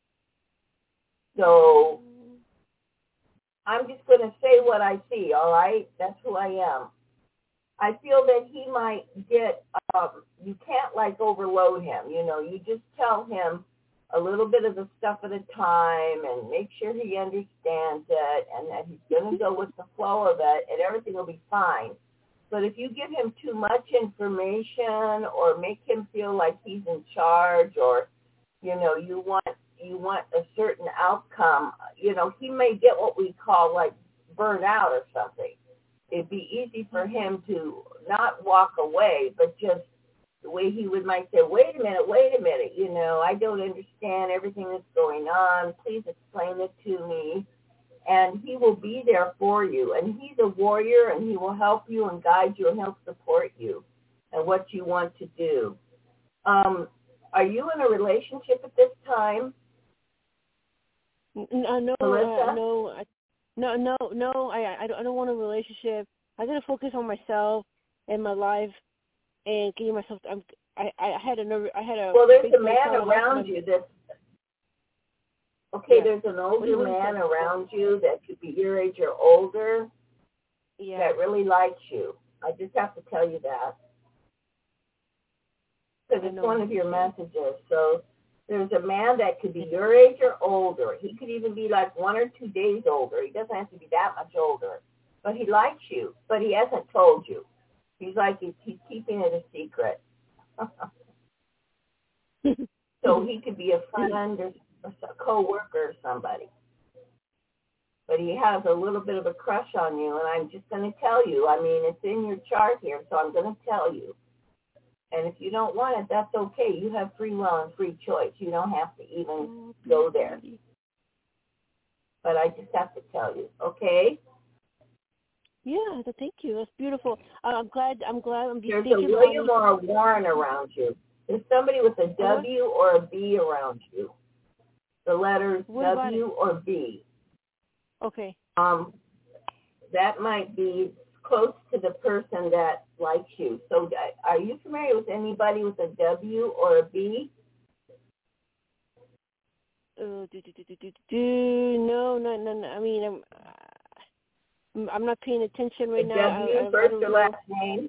So I'm just going to say what I see, all right? That's who I am. I feel that he might get, you can't overload him, you just tell him a little bit of the stuff at a time and make sure he understands it and that he's going to go with the flow of it and everything will be fine. But if you give him too much information or make him feel like he's in charge or, you want a certain outcome, he may get what we call burnout or something. It'd be easy for him to not walk away, but just the way he might say, wait a minute, I don't understand everything that's going on. Please explain it to me. And he will be there for you. And he's a warrior, and he will help you and guide you and help support you and what you want to do. Are you in a relationship at this time? No, Melissa? No. I don't want a relationship. I gotta focus on myself and my life and getting myself. I had a. Well, there's a man around you that. Okay, yeah. There's an older man around you that could be your age or older. Yeah. That really likes you. I just have to tell you that because it's one of your messages. So. There's a man that could be your age or older. He could even be 1 or 2 days older. He doesn't have to be that much older. But he likes you, but he hasn't told you. He's he's keeping it a secret. So he could be a friend or a co-worker or somebody. But he has a little bit of a crush on you, and I'm just going to tell you. I mean, it's in your chart here, so I'm going to tell you. And if you don't want it, that's okay. You have free will and free choice. You don't have to even go there. But I just have to tell you, okay? Yeah, thank you. That's beautiful. I'm glad. There's a William or a Warren around you. There's somebody with a W or a B around you. The letters W or B. Okay. That might be close to the person that likes you. So are you familiar with anybody with a W or a B? No. I mean, I'm not paying attention right now. W, first or last name?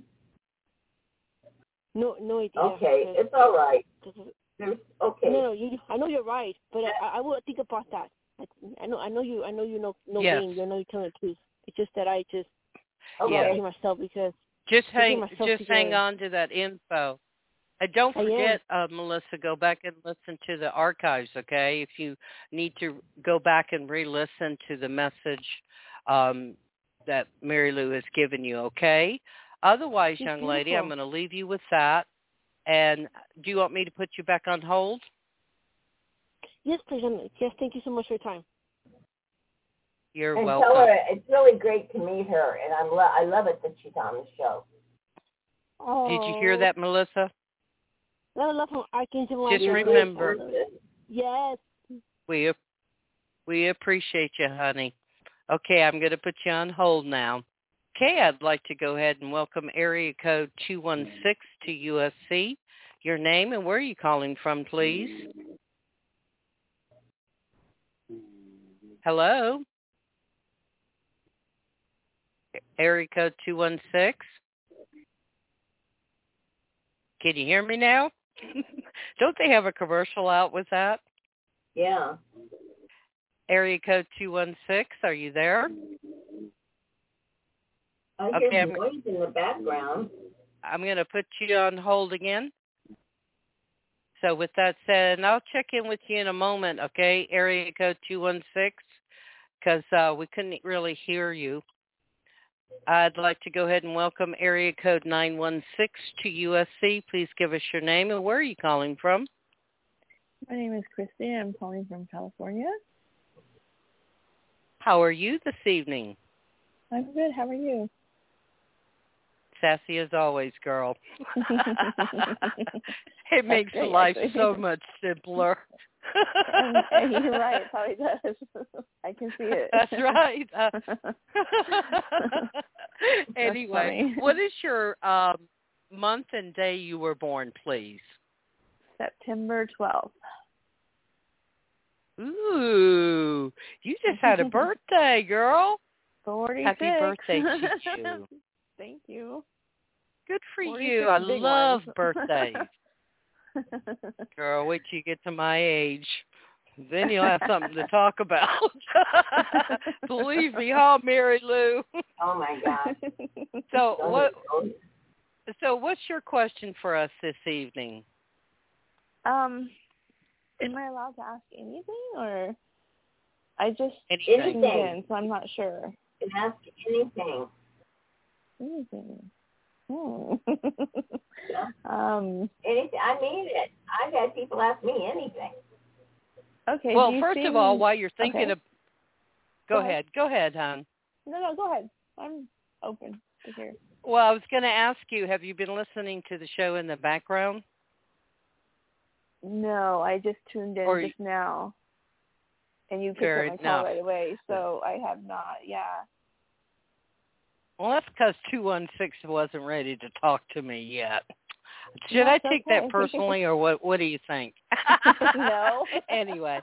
No idea. Okay, it's all right. Okay. No, I know you're right, but I will think about that. I know you know yes. names. I know you're telling the truth. It's just that I just okay. myself because just hang on to that info. And don't forget, Melissa, go back and listen to the archives, okay? If you need to go back and re-listen to the message that Mary Lou has given you, okay? Otherwise, young lady, I'm going to leave you with that. And do you want me to put you back on hold? Yes, please. Yes, thank you so much for your time. You're and welcome. tell her it's really great to meet her, and I love it that she's on the show. Oh. Did you hear that, Melissa? I love how Arkansas. Just remember, yes. we appreciate you, honey. Okay, I'm going to put you on hold now. Okay, I'd like to go ahead and welcome area code 216 to USC. Your name and where are you calling from, please? Hello? Area code 216. Can you hear me now? Don't they have a commercial out with that? Yeah. Area code 216, are you there? I hear noise in the background. I'm going to put you on hold again. So with that said, and I'll check in with you in a moment, okay? Area code 216, because we couldn't really hear you. I'd like to go ahead and welcome area code 916 to USC. Please give us your name and where are you calling from? My name is Christy. I'm calling from California. How are you this evening? I'm good. How are you? Sassy as always, girl. It makes life so much simpler. and you're right. It probably does. I can see it. That's right. Anyway, what is your month and day you were born, please? September 12th. Ooh, you just had a birthday, girl. 46. Happy birthday to you. Thank you. Good for you. I love birthdays. Girl, wait till you get to my age. Then you'll have something to talk about. Believe me, huh, Mary Lou? Oh, my God. So what's your question for us this evening? Am I allowed to ask anything, or I just anything in, so I'm not sure. You can ask anything. Anything. Anything. I mean it. I've had people ask me anything. Okay. Well, first of all, while you're thinking of, go ahead, hon. No, go ahead. I'm open to hear. Well, I was going to ask you, have you been listening to the show in the background? No, I just tuned in just now, and you picked up my call right away, so I have not. Yeah. Well, that's because 216 wasn't ready to talk to me yet. Should I take that personally, or what do you think? No. Anyway.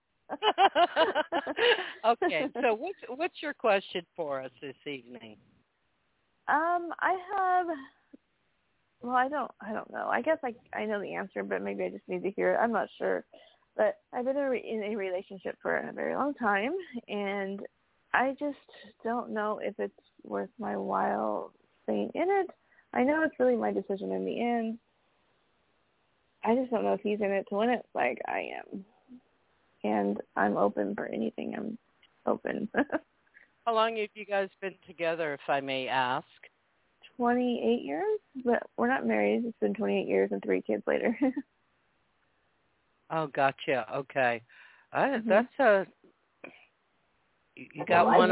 Okay, so what's your question for us this evening? I have. Well, I don't know. I guess I know the answer, but maybe I just need to hear it. I'm not sure. But I've been in a relationship for a very long time, and I just don't know if it's worth my while staying in it. I know it's really my decision in the end. I just don't know if he's in it to win it like I am. And I'm open for anything. I'm open. How long have you guys been together, if I may ask? 28 years, but we're not married. It's been 28 years and 3 kids later. Oh, gotcha. Okay. That's a... You got one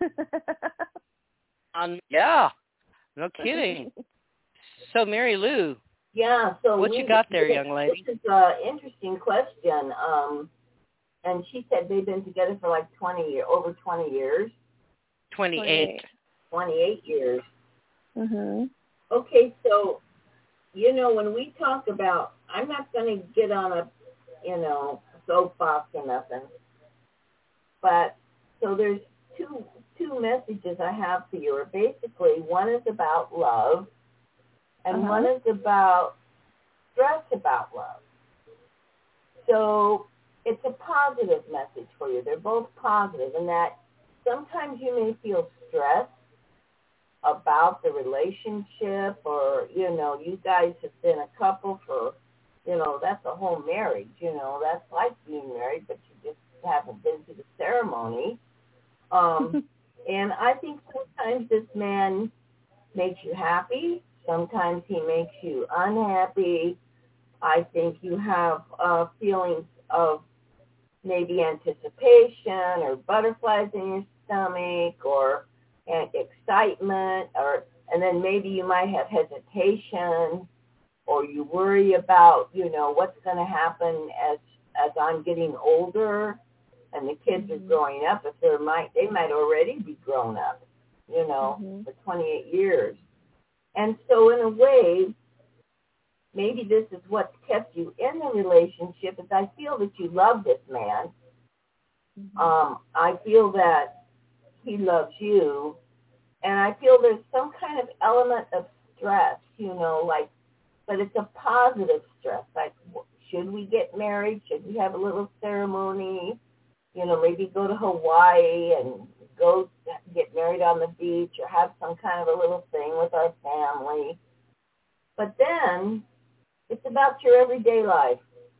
on... Yeah. No kidding. So, Mary Lou. Yeah. So what you got there, young lady? This is an interesting question. And she said they've been together for like over 20 years. 28. 28 years. Mhm. Okay, so, when we talk about, I'm not going to get on a, soapbox or nothing. But, so there's two messages I have for you. Basically, one is about love, and one is about stress about love. So, it's a positive message for you. They're both positive in that sometimes you may feel stressed about the relationship, or, you guys have been a couple for, that's a whole marriage, that's like being married, but you just haven't been to the ceremony. And I think sometimes this man makes you happy. Sometimes he makes you unhappy. I think you have feelings of maybe anticipation or butterflies in your stomach or excitement, and then maybe you might have hesitation, or you worry about, what's going to happen as I'm getting older and the kids are growing up. If they might already be grown up, for 28 years. And so in a way, maybe this is what's kept you in the relationship, is I feel that you love this man. I feel that he loves you. And I feel there's some kind of element of stress, but it's a positive stress. Like, should we get married? Should we have a little ceremony? Maybe go to Hawaii and go get married on the beach, or have some kind of a little thing with our family. But then it's about your everyday life.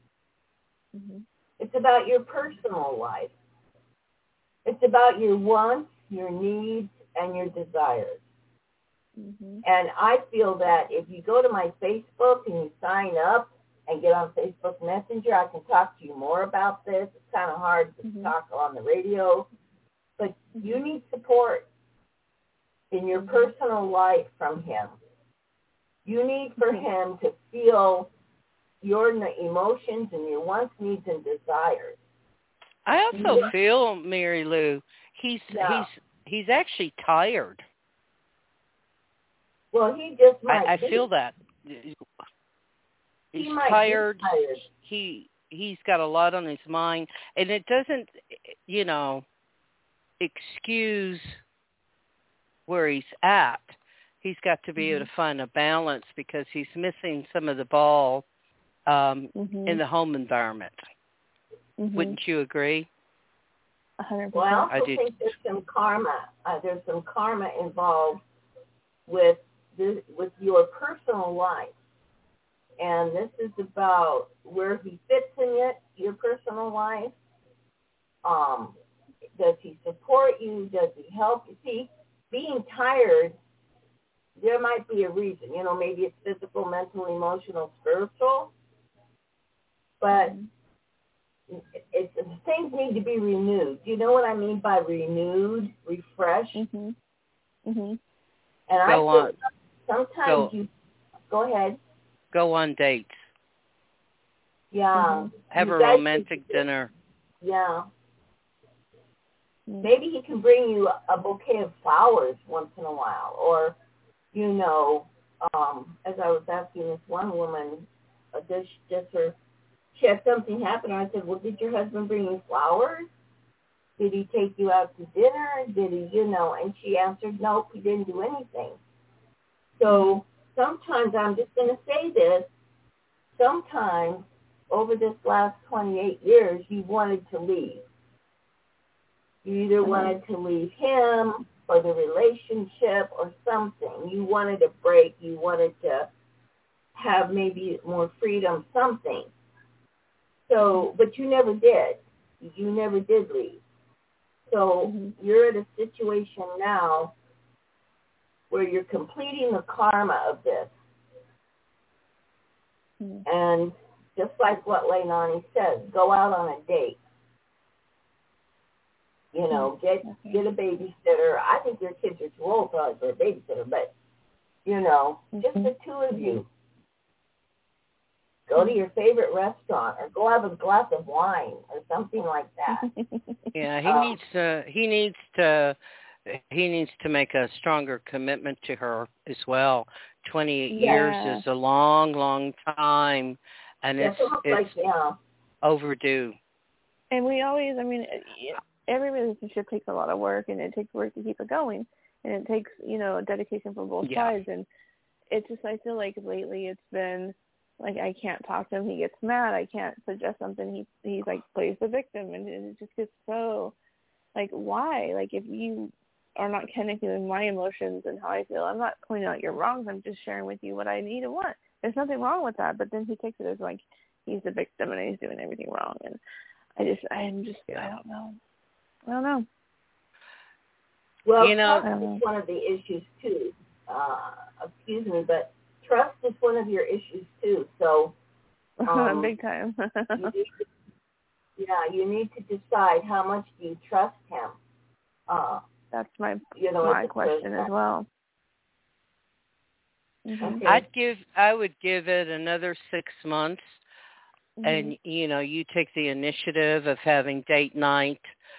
It's about your personal life. It's about your wants, your needs, and your desires. And I feel that if you go to my Facebook and you sign up and get on Facebook Messenger, I can talk to you more about this. It's kind of hard to talk on the radio, but you need support in your personal life from him. You need for him to feel your emotions and your wants, needs, and desires. I also feel, Mary Lou, he's actually tired. Well, he just might. I feel that. He's tired. He's got a lot on his mind, and it doesn't, excuse where he's at. He's got to be able to find a balance, because he's missing some of the ball in the home environment. Wouldn't you agree? 100%. Well, I also think there's some karma. There's some karma involved with your personal life. And this is about where he fits in it, your personal life. Does he support you? Does he help you? See, being tired, there might be a reason. Maybe it's physical, mental, emotional, spiritual. But things need to be renewed. Do you know what I mean by renewed, refreshed? And I think sometimes you go ahead. Go on dates. Yeah. Have a romantic dinner. Yeah. Maybe he can bring you a bouquet of flowers once in a while, or, as I was asking this one woman, she had something happen, and I said, well, did your husband bring you flowers? Did he take you out to dinner? Did he, and she answered, nope, he didn't do anything. So sometimes, I'm just going to say this, sometimes over this last 28 years, you wanted to leave. You either wanted to leave him or the relationship or something. You wanted a break. You wanted to have maybe more freedom, something. So, but you never did. You never did leave. So you're at a situation now where you're completing the karma of this. And just like what Leilani says, go out on a date. Get a babysitter. I think your kids are too old probably for a babysitter, but, just the two of you. Go to your favorite restaurant, or go have a glass of wine or something like that. Yeah, he needs to make a stronger commitment to her as well. 28 years is a long, long time, and it's overdue. And we always, every relationship takes a lot of work, and it takes work to keep it going, and it takes, dedication from both sides. And it's just, I feel like lately it's been like, I can't talk to him. He gets mad. I can't suggest something. He's like plays the victim, and it just gets so like, why? Like, if you are not connecting with my emotions and how I feel, I'm not pointing out your wrongs. I'm just sharing with you what I need and want. There's nothing wrong with that. But then he takes it as like he's the victim and he's doing everything wrong. And I don't know. Well, trust is one of the issues too. Excuse me, but trust is one of your issues too. So, big time. you need to decide how much do you trust him. That's my my question as well. Mm-hmm. Okay. I would give it another 6 months, Mm-hmm. and you take the initiative of having date night,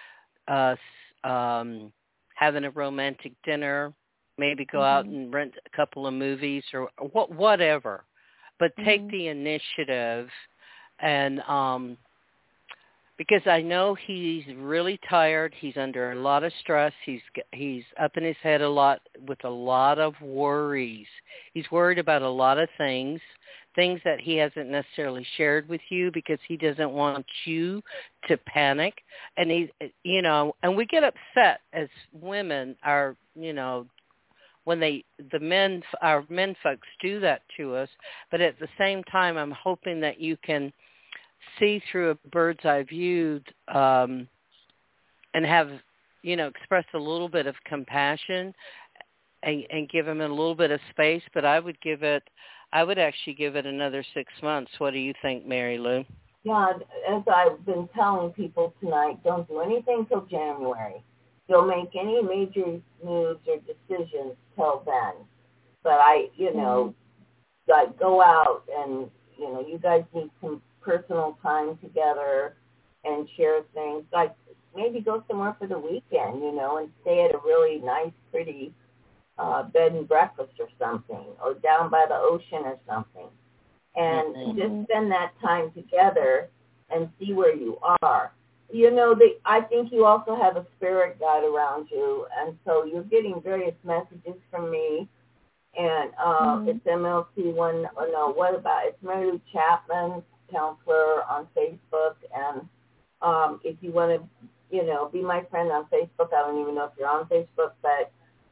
having a romantic dinner, maybe go out and rent a couple of movies or whatever, but take the initiative, and because I know he's really tired. He's under a lot of stress. He's up in his head a lot with a lot of worries. He's worried about a lot of things that he hasn't necessarily shared with you because he doesn't want you to panic. And and we get upset as women, our when our men folks do that to us. But at the same time, I'm hoping that you can see through a bird's eye view, and have, express a little bit of compassion and give him a little bit of space. But I would actually give it another 6 months. What do you think, Mary Lou? Yeah, as I've been telling people tonight, don't do anything till January. Don't make any major moves or decisions till then. But like go out and, you guys need some personal time together and share things. Like maybe go somewhere for the weekend, and stay at a really nice, pretty bed and breakfast or something, or down by the ocean or something. And just spend that time together and see where you are. I think you also have a spirit guide around you, and so you're getting various messages from me. And it's MLC one. Oh no, what about it's Mary Lou Chapman, counselor on Facebook. And if you want to, be my friend on Facebook, I don't even know if you're on Facebook, but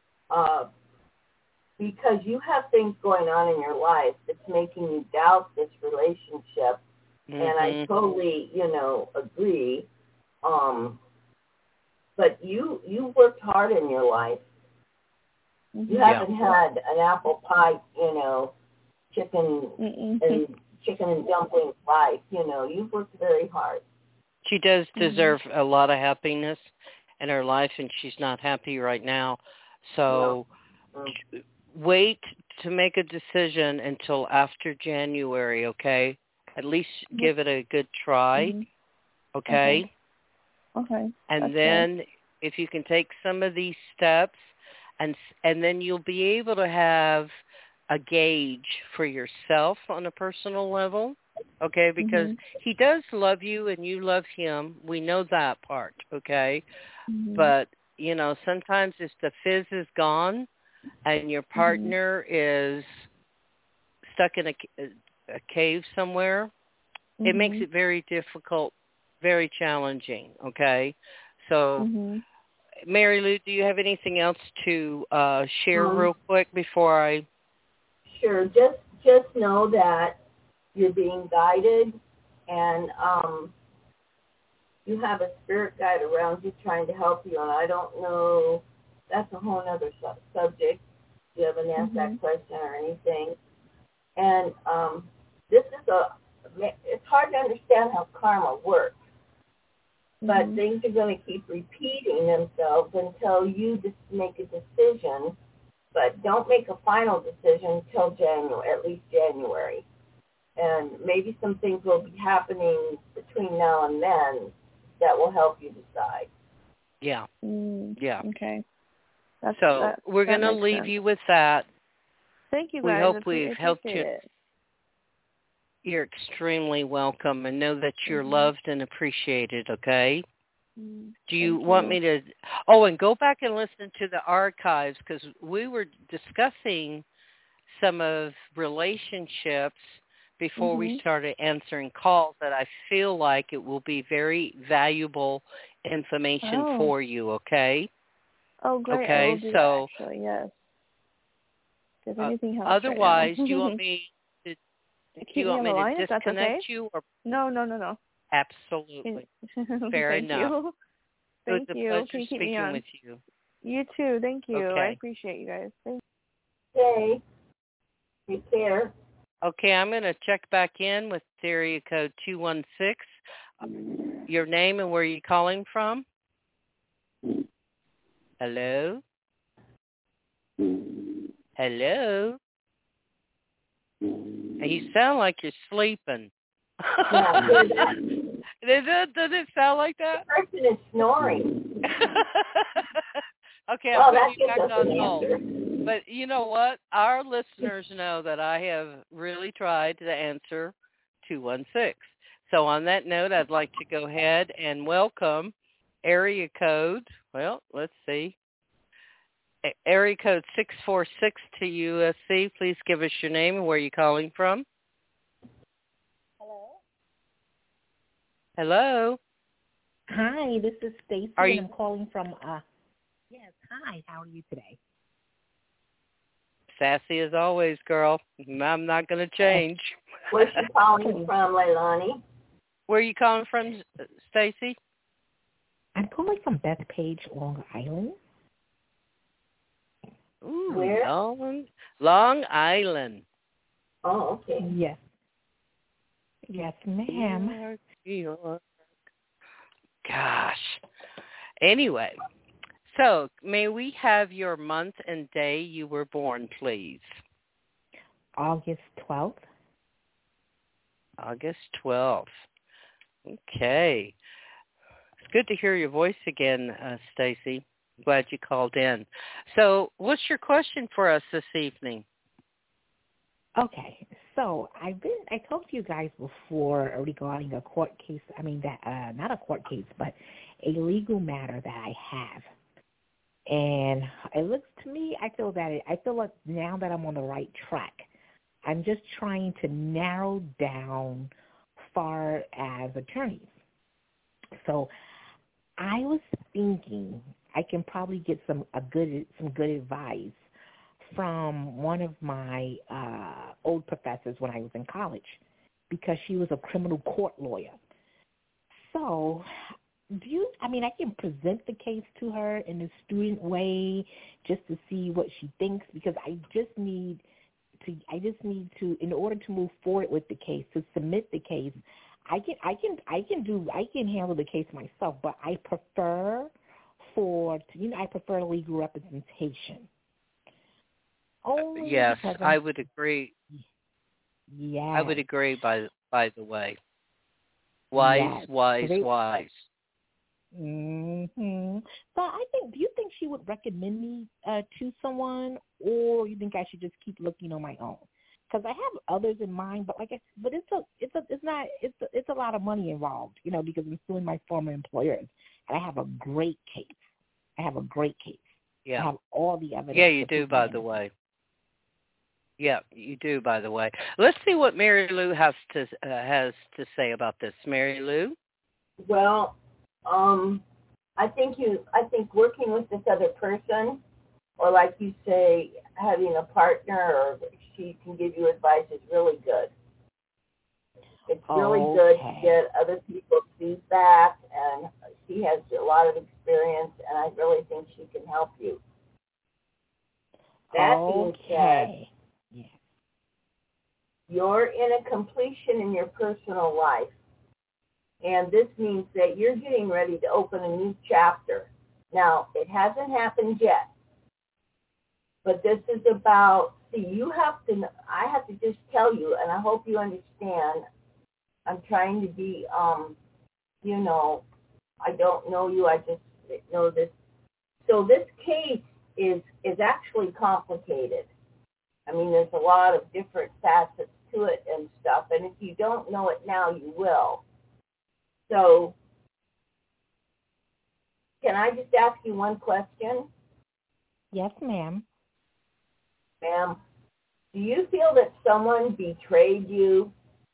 because you have things going on in your life that's making you doubt this relationship, and I totally, agree. But you worked hard in your life. You haven't had an apple pie, chicken and dumpling life. You've worked very hard. She does deserve a lot of happiness in her life, and she's not happy right now. So wait to make a decision until after January, okay? At least give it a good try, okay? Okay. And then if you can take some of these steps, and then you'll be able to have a gauge for yourself on a personal level, okay? Because he does love you and you love him. We know that part, okay? But, sometimes if the fizz is gone and your partner is stuck in a cave somewhere, it makes it very difficult, very challenging, okay? So, Mary Lou, do you have anything else to share real quick before I... Sure. Just know that you're being guided, and you have a spirit guide around you trying to help you. And I don't know, that's a whole other subject. You haven't asked that question or anything. And this is it's hard to understand how karma works. But things are going to keep repeating themselves until you just make a decision. But don't make a final decision until January, at least January. And maybe some things will be happening between now and then that will help you decide. Yeah. Yeah. Okay. We're going to leave you with that. Thank you, guys. We hope we've helped you. It. You're extremely welcome, and know that you're loved and appreciated, okay? Do you want me to... Oh, and go back and listen to the archives, because we were discussing some of relationships before we started answering calls that I feel like it will be very valuable information for you, okay? Oh, great. Okay, I will do that, actually, yes. Does anything help otherwise, right do you want me to... Keep me on the line, if that's okay? You or... No. Absolutely. Fair enough. Thank It was you. a pleasure Can you keep me speaking on? with you. You too. Thank you. Okay. I appreciate you guys. Thank you. Okay. Take care. Okay, I'm going to check back in with area code 216. Your name and where you're calling from? Hello? Hello? And you sound like you're sleeping. Yeah, Does it sound like that? the person is snoring. Okay, Well, I'll that put you gives back us on an hold. answer. But you know what? Our listeners know that I have really tried to answer 216. So on that note, I'd like to go ahead and welcome area code, well, let's see, area code 646 to USC. Please give us your name and where you're calling from. Hello? Hi, this is Stacy, and I'm calling from, yes, hi, how are you today? Sassy as always, girl. I'm not going to change. Where's she calling from, Leilani? Where are you calling from, Stacy? I'm calling from Bethpage, Long Island. Ooh, Where? Long Island. Oh, okay. Yes. Yes, ma'am. New York. Gosh. Anyway, so may we have your month and day you were born, please? August 12th. August 12th. Okay. It's good to hear your voice again, Stacy. Glad you called in. So what's your question for us this evening? Okay, so I talked to you guys before regarding a court case. I mean, not a court case, but a legal matter that I have. And it looks to me, I feel like now that I'm on the right track, I'm just trying to narrow down far as attorneys. So I was thinking I can probably get some good advice from one of my old professors when I was in college, because she was a criminal court lawyer. So I can present the case to her in a student way just to see what she thinks, because I just need to, in order to move forward with the case, to submit the case, I can handle the case myself, but I prefer legal representation. Yes, I would agree. Yeah, I would agree. By the way, wise. Mm-hmm. So do you think she would recommend me to someone, or you think I should just keep looking on my own? Because I have others in mind, but it's a lot of money involved, because I'm suing my former employers, and I have a great case. Yeah. I have all the evidence. Yeah, you do, by the way. Yeah, you do, by the way. Let's see what Mary Lou has to say about this. Mary Lou? Well, I think working with this other person, or like you say, having a partner or she can give you advice is really good. It's really good to get other people's feedback, and she has a lot of experience, and I really think she can help you. That being said, you're in a completion in your personal life, and this means that you're getting ready to open a new chapter. Now, it hasn't happened yet, but this is about, I have to just tell you, and I hope you understand, I'm trying to be, I don't know you, I just know this. So this case is actually complicated. I mean, there's a lot of different facets to it and stuff, and if you don't know it now, you will. So, can I just ask you one question? Yes, ma'am. Ma'am, do you feel that someone betrayed you?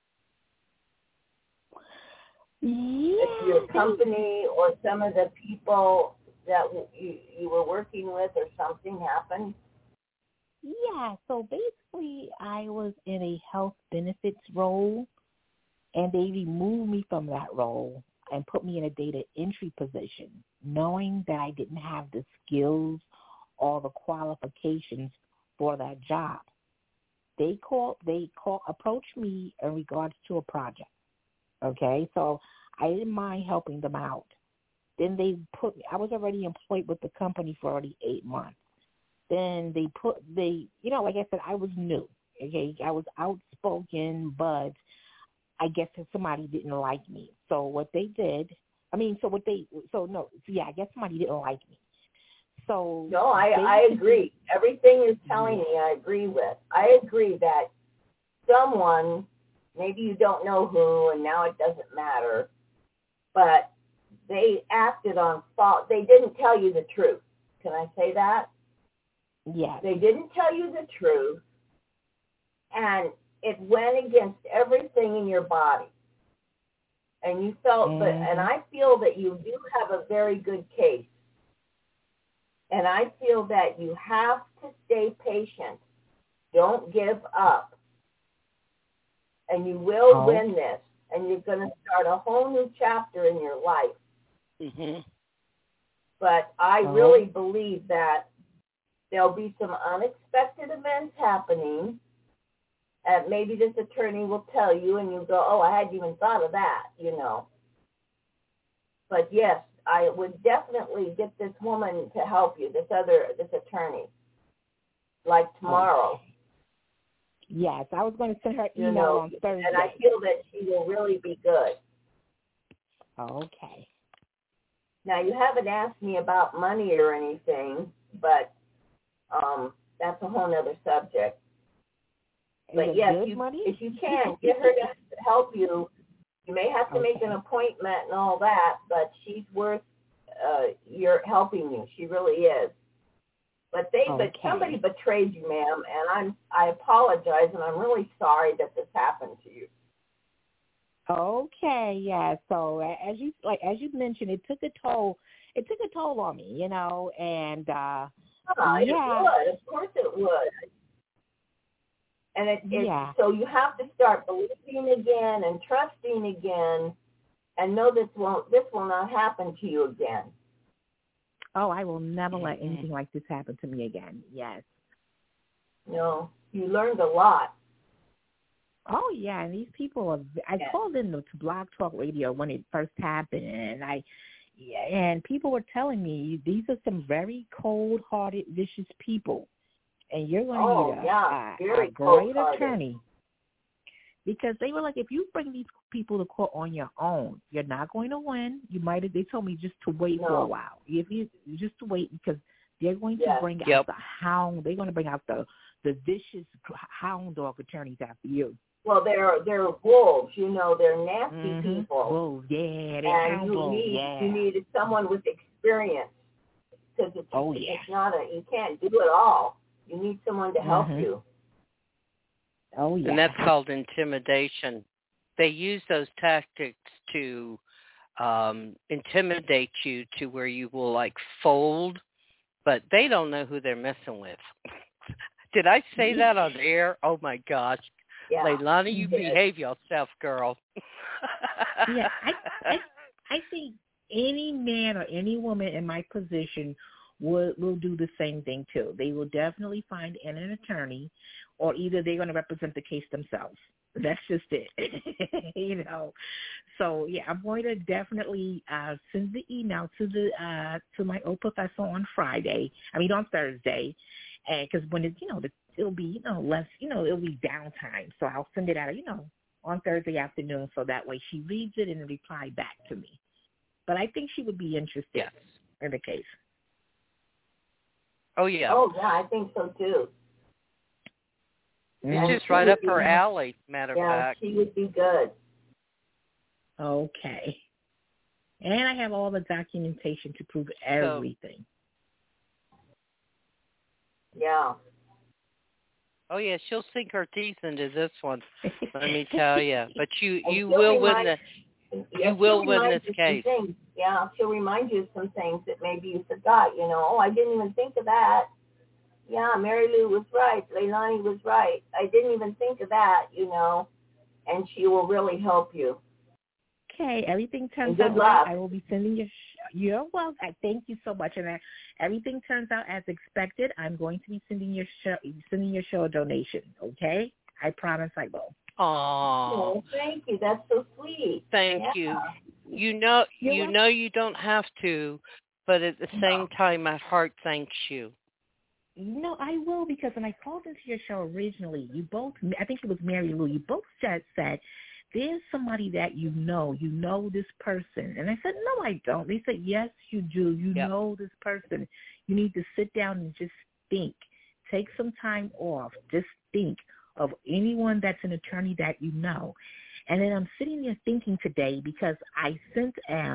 Yeah. If your company or some of the people that you were working with or something happened? Yeah, so basically I was in a health benefits role, and they removed me from that role and put me in a data entry position, knowing that I didn't have the skills or the qualifications for that job. They approached me in regards to a project. Okay, so I didn't mind helping them out. Then I was already employed with the company for already 8 months. Then like I said, I was new. Okay, I was outspoken, but I guess somebody didn't like me. So what they did, I guess somebody didn't like me. So no, I agree. Everything you're telling me, I agree with. I agree that someone, maybe you don't know who, and now it doesn't matter, but they acted on fault. They didn't tell you the truth. Can I say that? Yes. They didn't tell you the truth, and it went against everything in your body. And you felt and I feel that you do have a very good case. And I feel that you have to stay patient. Don't give up. And you will win this. And you're going to start a whole new chapter in your life. Mm-hmm. But I really believe that there'll be some unexpected events happening. And maybe this attorney will tell you and you go, oh, I hadn't even thought of that, But yes, I would definitely get this woman to help you, this attorney, like tomorrow. Okay. Yes, I was going to send her an email on Thursday. And I feel that she will really be good. Okay. Now, you haven't asked me about money or anything, but that's a whole other subject. But yes, if you can, get her to help you. You may have to make an appointment and all that, but she's worth your helping you. She really is. But somebody betrayed you, ma'am, and I apologize, and I'm really sorry that this happened to you. Okay, yeah. So as you mentioned, it took a toll. It took a toll on me, and it would. Of course, it would. And so you have to start believing again and trusting again, and know this will not happen to you again. Oh, I will never let anything like this happen to me again. Yes. No, you learned a lot. Oh yeah, and these people I called in to Blog Talk Radio when it first happened, and people were telling me these are some very cold-hearted, vicious people. And you're going to need a great attorney. Because they were like, if you bring these people to court on your own, you're not going to win. They told me just to wait for a while. Just to wait, because they're going to bring out the hound. They're going to bring out the vicious hound dog attorneys after you. Well, they're wolves. They're nasty people. Wolves, yeah. They're and you need someone with experience. Because it's not you can't do it all. You need someone to help you. Oh, yeah. And that's called intimidation. They use those tactics to intimidate you to where you will, fold, but they don't know who they're messing with. Did I say that on air? Oh, my gosh. Yeah. Leilani, you behave yourself, girl. Yeah, I think any man or any woman in my position will do the same thing too. They will definitely find an attorney, or either they're going to represent the case themselves. That's just it, So yeah, I'm going to definitely send the email to my old professor on Thursday, and because when it'll be less, it'll be downtime. So I'll send it out, on Thursday afternoon, so that way she reads it and reply back to me. But I think she would be interested in the case. Oh, yeah. Oh, yeah, I think so, too. It's just right up her alley, matter of fact. Yeah, she would be good. Okay. And I have all the documentation to prove everything. Yeah. Oh, yeah, she'll sink her teeth into this one, let me tell you. But you will win this case. Yeah, she'll remind you of some things that maybe you forgot, Oh, I didn't even think of that. Yeah, Mary Lou was right. Leilani was right. I didn't even think of that, And she will really help you. Okay, everything turns out well. I will be sending you're welcome. Thank you so much. And everything turns out as expected. I'm going to be sending your show a donation, okay? I promise I will. Aww. Oh, thank you. That's so sweet. Thank you. you don't have to, but at the same time, my heart thanks you. No, I will, because when I called into your show originally, you both, I think it was Mary Lou, you both said, there's somebody that you know this person. And I said, no, I don't. They said, yes, you do. You know this person. You need to sit down and just think. Take some time off. Just think of anyone that's an attorney that you know. And then I'm sitting there thinking today, because I sent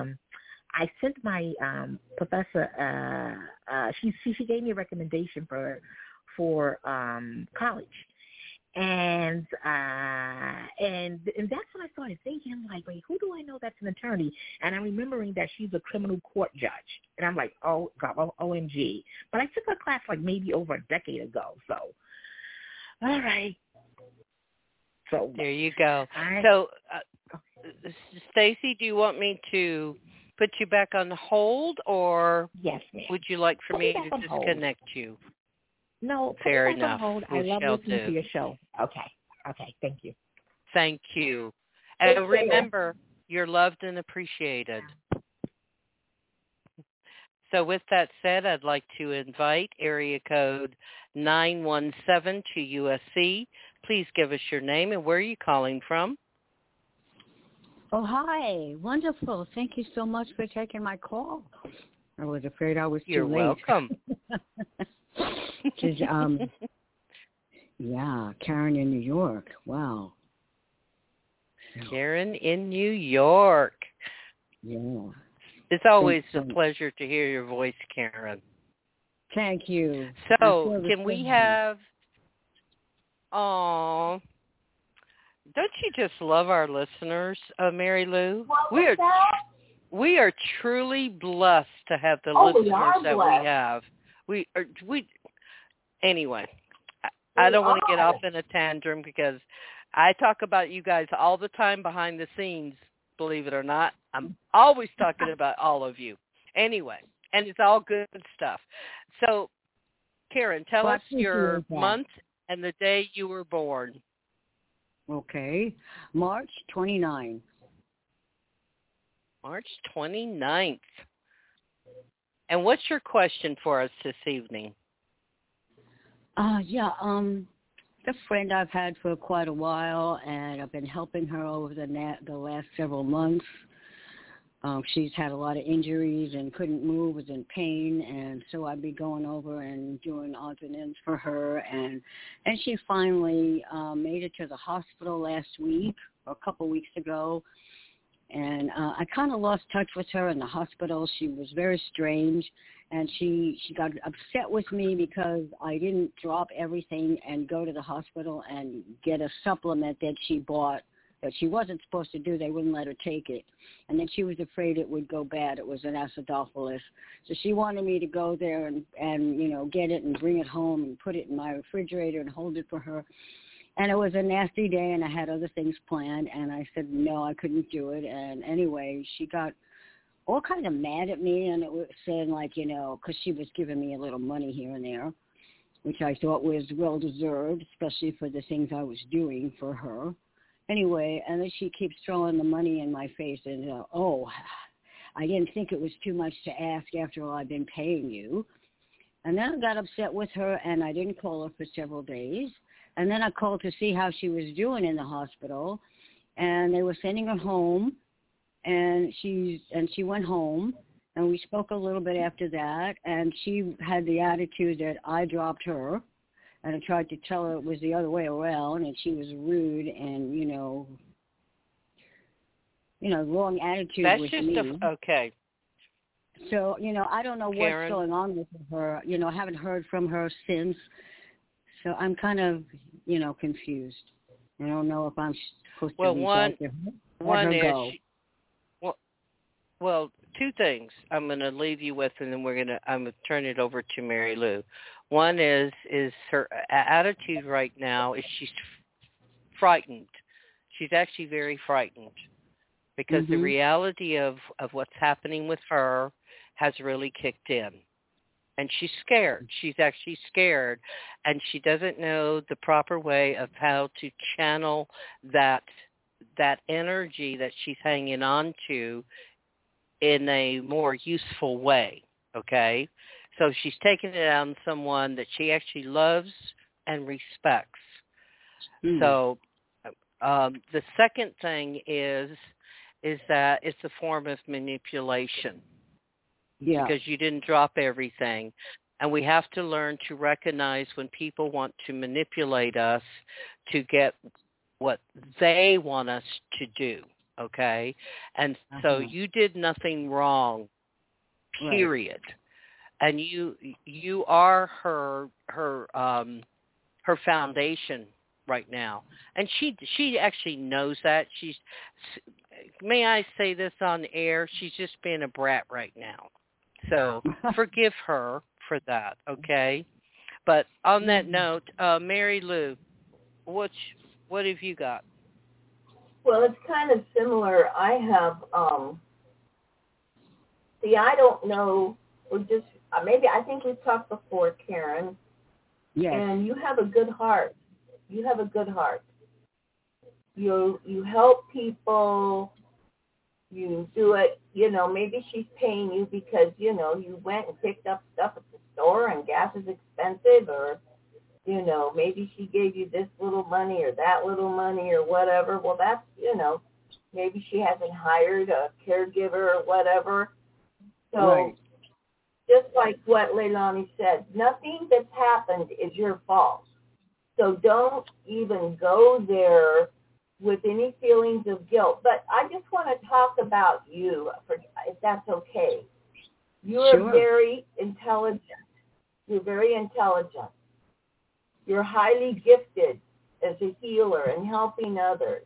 my professor. She gave me a recommendation for college, and that's when I started thinking. I'm like, wait, who do I know that's an attorney? And I'm remembering that she's a criminal court judge, and I'm like, oh God, OMG! But I took her class like maybe over a decade ago. So, all right. So there you go. So, Stacy, do you want me to put you back on hold, or yes, ma'am. Would you like for me to disconnect you? No, fair put me back enough. on hold. I love listening to your show. Okay, thank you. Thank you. And remember, you're loved and appreciated. So with that said, I'd like to invite area code 917 to USC. Please give us your name and where are you calling from? Oh, hi. Wonderful. Thank you so much for taking my call. I was afraid I was You're too late. You're welcome. Yeah, Karen in New York. Wow. Karen in New York. Yeah. It's always a pleasure to hear your voice, Karen. Thank you. So, can we have... Oh, don't you just love our listeners, Mary Lou? We are truly blessed to have the listeners that we have. Anyway, I don't want to get off in a tantrum because I talk about you guys all the time behind the scenes, believe it or not. I'm always talking about all of you. Anyway, and it's all good stuff. So, Karen, tell us your month and the day you were born. Okay. March 29th. March 29th. And what's your question for us this evening? A friend I've had for quite a while, and I've been helping her over the last several months. She's had a lot of injuries and couldn't move, was in pain, and so I'd be going over and doing odds and ends for her. And she finally made it to the hospital last week, or a couple weeks ago. And I kind of lost touch with her in the hospital. She was very strange, and she got upset with me because I didn't drop everything and go to the hospital and get a supplement that she bought that she wasn't supposed to do. They wouldn't let her take it. And then she was afraid it would go bad. It was an acidophilus. So she wanted me to go there and get it and bring it home and put it in my refrigerator and hold it for her. And it was a nasty day, and I had other things planned, and I said, no, I couldn't do it. And anyway, she got all kind of mad at me, and it was saying, because she was giving me a little money here and there, which I thought was well-deserved, especially for the things I was doing for her. Anyway, and then she keeps throwing the money in my face, and, I didn't think it was too much to ask after all I've been paying you. And then I got upset with her, and I didn't call her for several days. And then I called to see how she was doing in the hospital, and they were sending her home, and she went home, and we spoke a little bit after that, and she had the attitude that I dropped her, and I tried to tell her it was the other way around, and she was rude and, wrong attitude That's with just me. Okay. So, I don't know Karen. what's going on with her. I haven't heard from her since. So I'm kind of, confused. I don't know if I'm supposed to reach out to her. One is, go. well, two things I'm going to leave you with, and then I'm going to turn it over to Mary Lou. One is her attitude right now is she's frightened. She's actually very frightened because the reality of what's happening with her has really kicked in. And she's scared. She's actually scared, and she doesn't know the proper way of how to channel that energy that she's hanging on to in a more useful way, okay? So she's taking it out on someone that she actually loves and respects. So the second thing is that it's a form of manipulation. Yeah. Because you didn't drop everything. And we have to learn to recognize when people want to manipulate us to get what they want us to do, okay? And so you did nothing wrong, period. Right. And you are her foundation right now. And she actually knows that. May I say this on air? She's just being a brat right now. So forgive her for that, okay? But on that note, Mary Lou, what have you got? Well, it's kind of similar. I have, I don't know, I think we've talked before, Karen. Yes. And you have a good heart. You have a good heart. You help people. You do it, maybe she's paying you because, you went and picked up stuff at the store and gas is expensive, or, maybe she gave you this little money or that little money or whatever. Well, that's, maybe she hasn't hired a caregiver or whatever. So just like what Leilani said, nothing that's happened is your fault. So don't even go there with any feelings of guilt. But I just want to talk about you, if that's okay. You're very intelligent. You're very intelligent. You're highly gifted as a healer and helping others.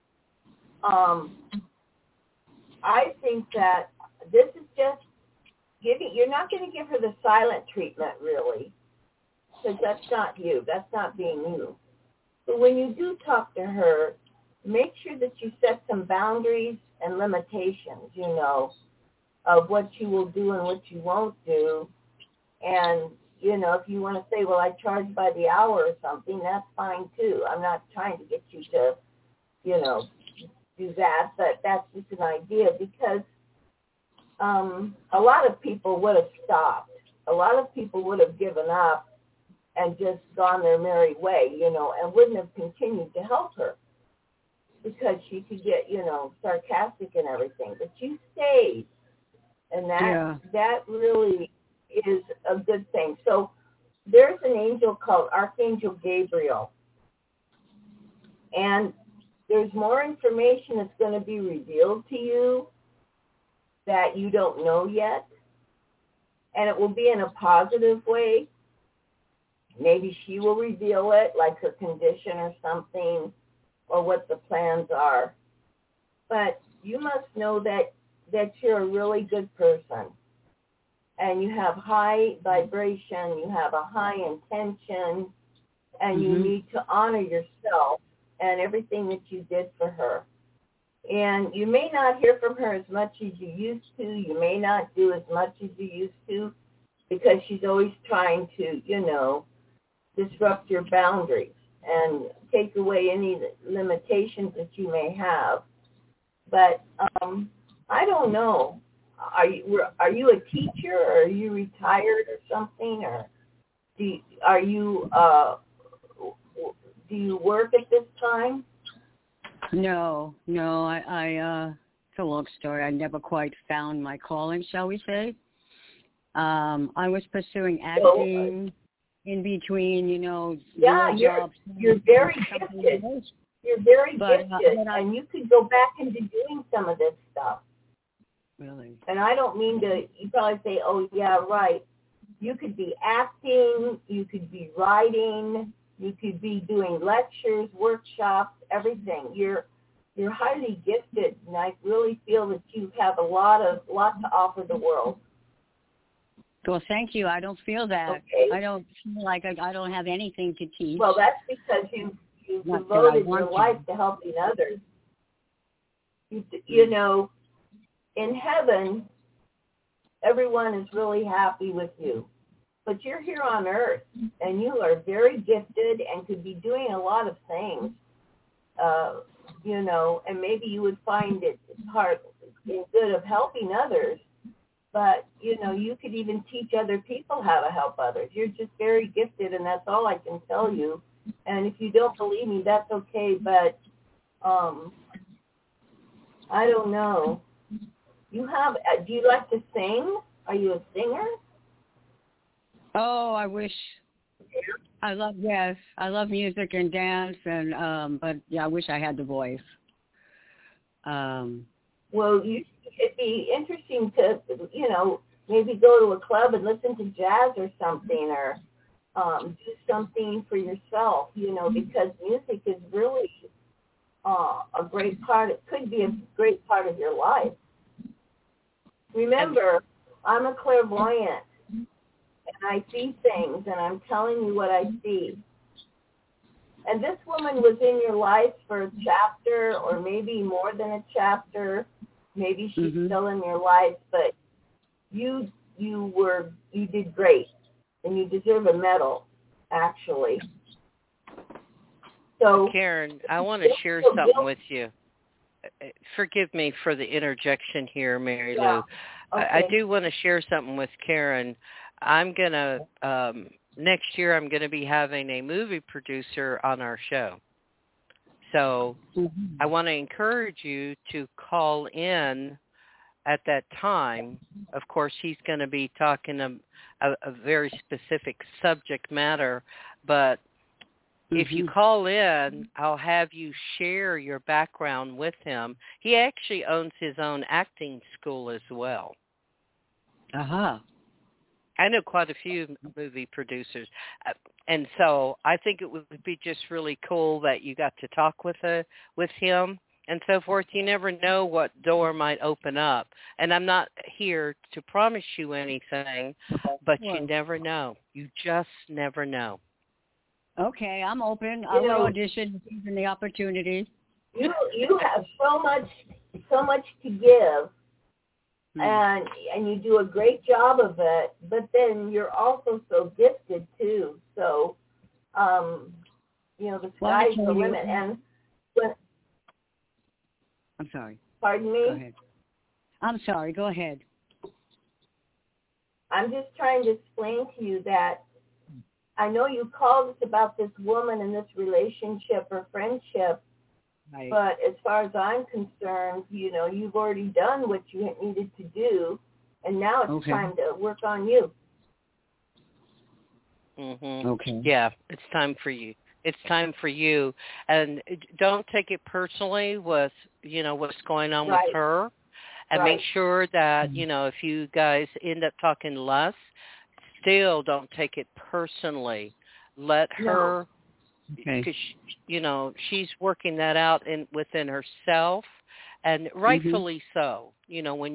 I think that this is just you're not going to give her the silent treatment, really, because that's not you. That's not being you. But when you do talk to her, make sure that you set some boundaries and limitations, of what you will do and what you won't do. And, if you want to say, well, I charge by the hour or something, that's fine too. I'm not trying to get you to, do that, but that's just an idea, because a lot of people would have stopped. A lot of people would have given up and just gone their merry way, and wouldn't have continued to help her, because she could get, sarcastic and everything. But you stayed, and that really is a good thing. So there's an angel called Archangel Gabriel, and there's more information that's going to be revealed to you that you don't know yet, and it will be in a positive way. Maybe she will reveal it, like her condition or something, or what the plans are. But you must know that you're a really good person, and you have high vibration, you have a high intention, and you need to honor yourself and everything that you did for her. And you may not hear from her as much as you used to. You may not do as much as you used to, because she's always trying to, disrupt your boundaries and take away any limitations that you may have. But I don't know. Are you a teacher, or are you retired or something, or do you work at this time? No. I it's a long story. I never quite found my calling, shall we say. I was pursuing acting in between, jobs. You're very gifted. You're very gifted, and you could go back into doing some of this stuff. Really? And I don't mean to, you probably say, oh, yeah, right. You could be acting, you could be writing, you could be doing lectures, workshops, everything. You're highly gifted, and I really feel that you have a lot to offer the world. Well, thank you. I don't feel that. Okay. I don't feel like I don't have anything to teach. Well, that's because you devoted your life to helping others. In heaven, everyone is really happy with you. But you're here on earth, and you are very gifted and could be doing a lot of things, and maybe you would find it being good of helping others, but, you could even teach other people how to help others. You're just very gifted, and that's all I can tell you. And if you don't believe me, that's okay, but I don't know. Do you like to sing? Are you a singer? Oh, I wish. I love music and dance, and but yeah, I wish I had the voice. Well, it'd be interesting to, maybe go to a club and listen to jazz or something, or do something for yourself, because music is really a great part. It could be a great part of your life. Remember, I'm a clairvoyant, and I see things, and I'm telling you what I see. And this woman was in your life for a chapter, or maybe more than a chapter. Maybe she's still in your life, but you did great, and you deserve a medal, actually. So, Karen, I want to share something with you. Forgive me for the interjection here, Mary Lou. Okay. I do want to share something with Karen. I'm going to, next year I'm going to be having a movie producer on our show. So I want to encourage you to call in at that time. Of course, he's going to be talking a very specific subject matter, but if you call in, I'll have you share your background with him. He actually owns his own acting school as well. I know quite a few movie producers. And so I think it would be just really cool that you got to talk with him and so forth. You never know what door might open up. And I'm not here to promise you anything, but you never know. You just never know. Okay, I'm open. I will audition given the opportunity. You have so much to give, and you do a great job of it. But then you're also so gifted too. So, the sky's the limit. And I'm sorry. Pardon me. Go ahead. I'm sorry. Go ahead. I'm just trying to explain to you that. I know you called us about this woman and this relationship or friendship, right. But as far as I'm concerned, you've already done what you needed to do, and now it's time to work on you. Okay. Yeah, it's time for you. It's time for you, and don't take it personally with what's going on with her, and make sure that if you guys end up talking less. Still don't take it personally. Let her, because she's working that out within herself, and rightfully so. When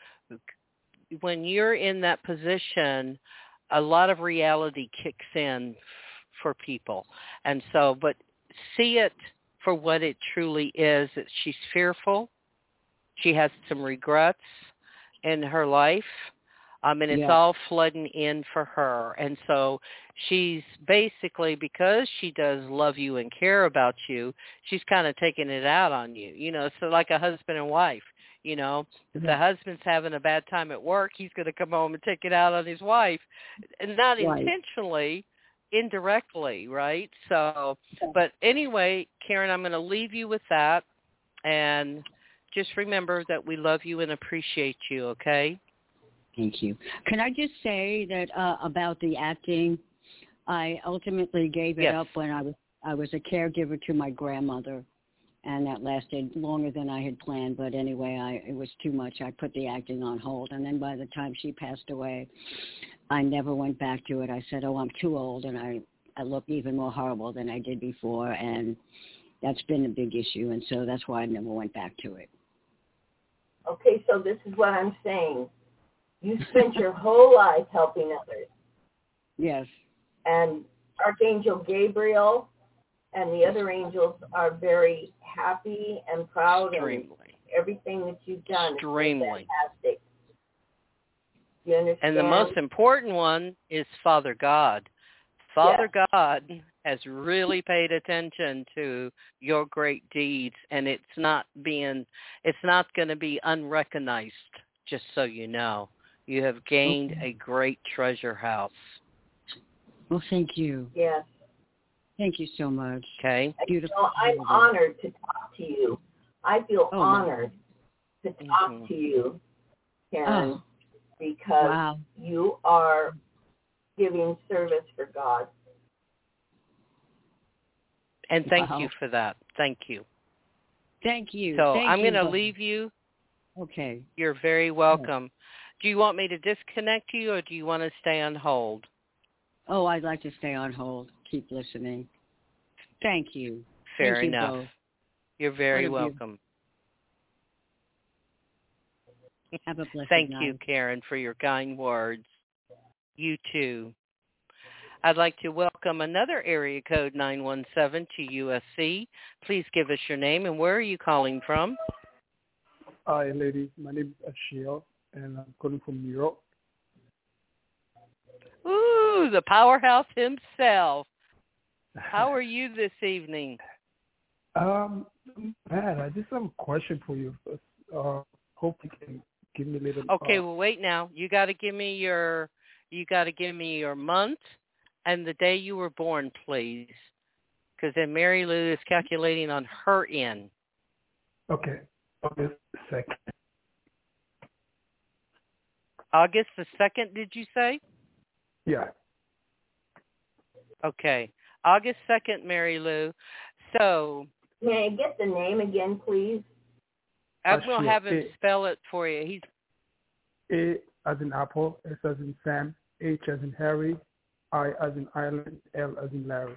you're in that position, a lot of reality kicks in for people, and so. But see it for what it truly is. That she's fearful. She has some regrets in her life. And it's all flooding in for her. And so she's basically, because she does love you and care about you, she's kind of taking it out on you. So like a husband and wife, if the husband's having a bad time at work, he's going to come home and take it out on his wife. And not intentionally, indirectly, right? So, but anyway, Karen, I'm going to leave you with that. And just remember that we love you and appreciate you, okay? Thank you. Can I just say that about the acting, I ultimately gave it up when I was a caregiver to my grandmother, and that lasted longer than I had planned. But anyway, it was too much. I put the acting on hold, and then by the time she passed away, I never went back to it. I said, I'm too old, and I look even more horrible than I did before, and that's been a big issue, and so that's why I never went back to it. Okay, so this is what I'm saying. You spent your whole life helping others. Yes. And Archangel Gabriel and the other angels are very happy and proud of everything that you've done. Extremely. It's fantastic. You understand? And the most important one is Father God. Father God has really paid attention to your great deeds, and it's not going to be unrecognized, just so you know. You have gained a great treasure house. Well, thank you. Yes. Thank you so much. Okay. Beautiful. I'm honored to talk to you. I feel honored to talk to you, Karen, because you are giving service for God. And thank you for that. Thank you. Thank you. So I'm going to leave you. Okay. You're very welcome. Do you want me to disconnect you, or do you want to stay on hold? Oh, I'd like to stay on hold. Keep listening. Thank you. Fair enough. Both. You're very welcome. Have a blessed Thank night. you, Karen, for your kind words. You too. I'd like to welcome another area code 917 to USC. Please give us your name and where are you calling from? Hi, ladies. My name is Ashiel, and I'm calling from New York. Ooh, the powerhouse himself. How are you this evening? Man, I just have a question for you. Hope you can give me a little. Okay, well, wait now. You got to give me your month and the day you were born, please, because then Mary Lou is calculating on her end. Okay, August 2nd. August the 2nd, did you say? Yeah. Okay, August 2nd, Mary Lou. So. May I get the name again, please? I'm going to have him spell it for you. He's A as in Apple, S as in Sam, H as in Harry, I as in Ireland, L as in Larry.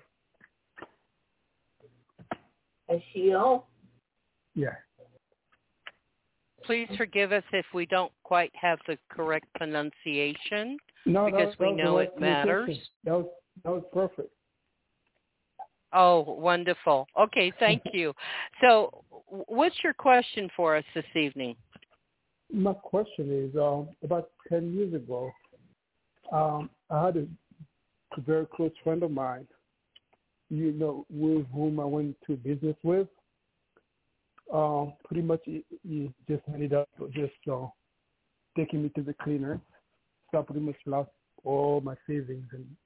Ashiel? Yeah. Please forgive us if we don't quite have the correct pronunciation, No, because we know it matters. That was perfect. Oh, wonderful. Okay, thank you. So what's your question for us this evening? My question is, about 10 years ago, I had a very close friend of mine, with whom I went to business with. Pretty much he just ended up just taking me to the cleaner. So I pretty much lost all my savings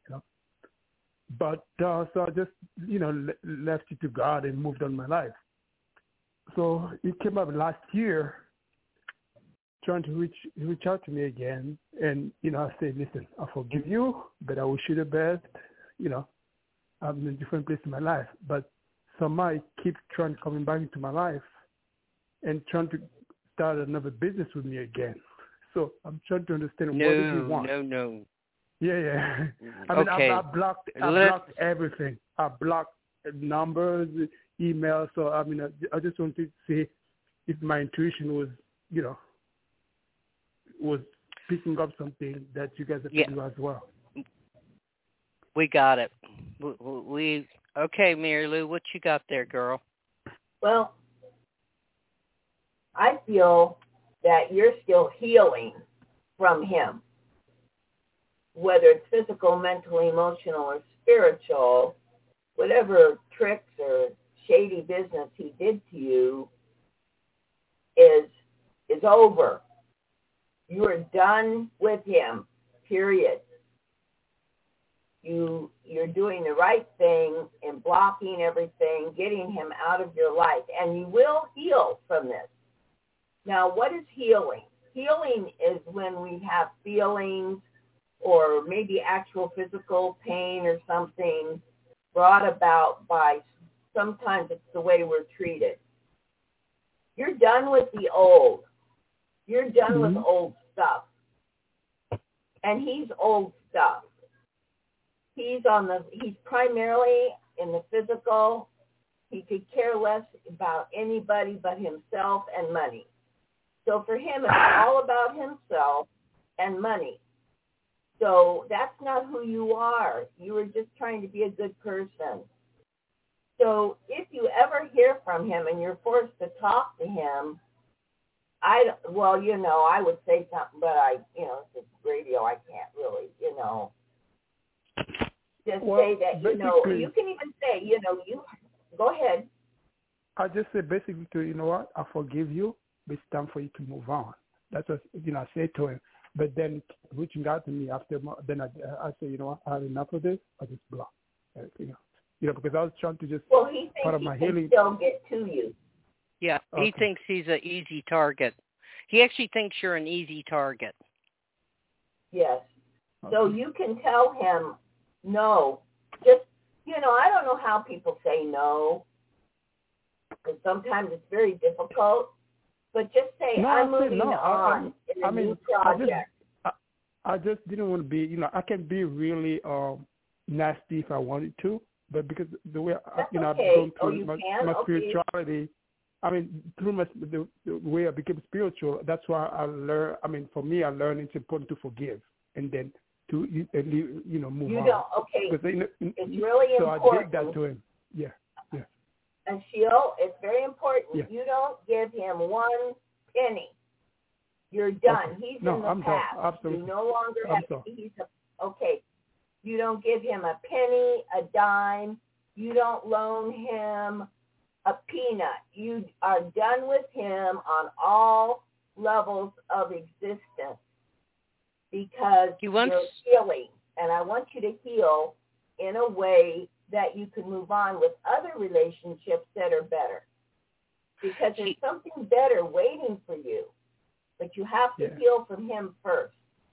But so I just, left it to God and moved on my life. So he came up last year trying to reach out to me again. And, I said, listen, I forgive you, but I wish you the best. I'm in a different place in my life. But somehow he keeps coming back into my life and trying to start another business with me again. So I'm trying to understand what does he want. No. Yeah. I mean, okay. I blocked everything. I blocked numbers, emails. So, I mean, I just wanted to see if my intuition was, was picking up something that you guys are picking up as well. We got it. Okay, Mary Lou, what you got there, girl? Well, I feel that you're still healing from him. Whether it's physical, mental, emotional, or spiritual, whatever tricks or shady business he did to you is over. You are done with him, period. You're doing the right thing in blocking everything, getting him out of your life, and you will heal from this. Now, what is healing? Healing is when we have feelings or maybe actual physical pain or something brought about by, sometimes it's the way we're treated. You're done with the old. You're done with old stuff. And he's old stuff. He's primarily in the physical. He could care less about anybody but himself and money. So for him, it's all about himself and money. So that's not who you are. You were just trying to be a good person. So if you ever hear from him and you're forced to talk to him, I would say something, but it's radio. I can't really, Just Well, say that, you know, basically- you can even say, you know, you go ahead. I just say basically to, you know what, I forgive you, but it's time for you to move on. That's what, you know, I say to him. But then reaching out to me after, then I say, you know what, I had enough of this. I just block everything else. You know, because I was trying to just, Well, he part of thinks my he can healing. still get to you. Yeah, Okay. he thinks he's an easy target. He actually thinks you're an easy target. Yes. Okay. So you can tell him no. Just, you know, I don't know how people say no, because sometimes it's very difficult. But just say, No, I'm I say moving no. on in a new project. I just didn't want to be, you know, I can be really nasty if I wanted to, but because the way, you know, okay. I've gone Oh, through you my can? Okay. spirituality, I mean, through the way I became spiritual, that's why I learned, I mean, for me, I learned it's important to forgive and then to, you know, move You on. don't, okay. Because, you know, it's really so important. I did that to him. Yeah. And Sheol, it's very important. Yeah. You don't give him one penny. You're done. Okay. He's No, in the I'm done. past. Absolutely. You no longer I'm have. sorry. Okay. You don't give him a penny, a dime. You don't loan him a peanut. You are done with him on all levels of existence because you're healing. And I want you to heal in a way that you can move on with other relationships that are better. Because there's something better waiting for you. But you have to heal from him first.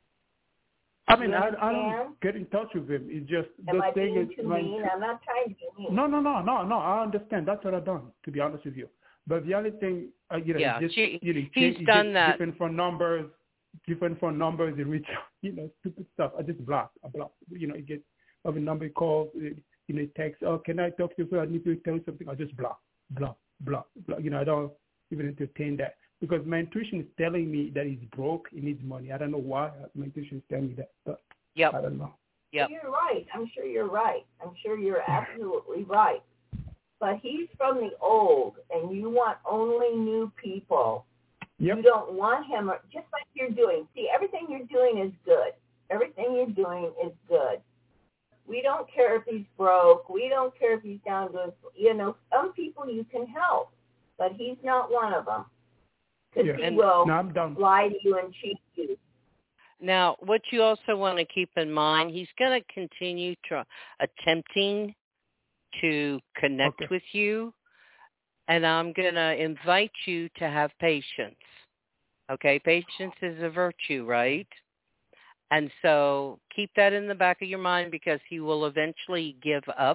I mean, I don't get in touch with him. It's just Am the I thing being is, too mean? I'm not trying to be mean. No. I understand. That's what I've done, to be honest with you. But the only thing, you know, Yeah, just, you know, he's done that. Different phone numbers, they reach, you know, stupid stuff. I just block. You know, you get every number you call, you know, text, oh, can I talk to you? I need to tell you something. I just block. You know, I don't even entertain that. Because my intuition is telling me that he's broke, he needs money. I don't know why my intuition is telling me that, but I don't know. Yep. You're right. I'm sure you're right. I'm sure you're absolutely right. But he's from the old, and you want only new people. Yep. You don't want him, just like you're doing. See, everything you're doing is good. Everything you're doing is good. We don't care if he's broke. We don't care if he's down to, you know, some people you can help, but he's not one of them. Because he will lie to you and cheat you. Now, what you also want to keep in mind, he's going to continue attempting to connect with you, and I'm going to invite you to have patience. Okay, patience is a virtue, right? And so keep that in the back of your mind because he will eventually give up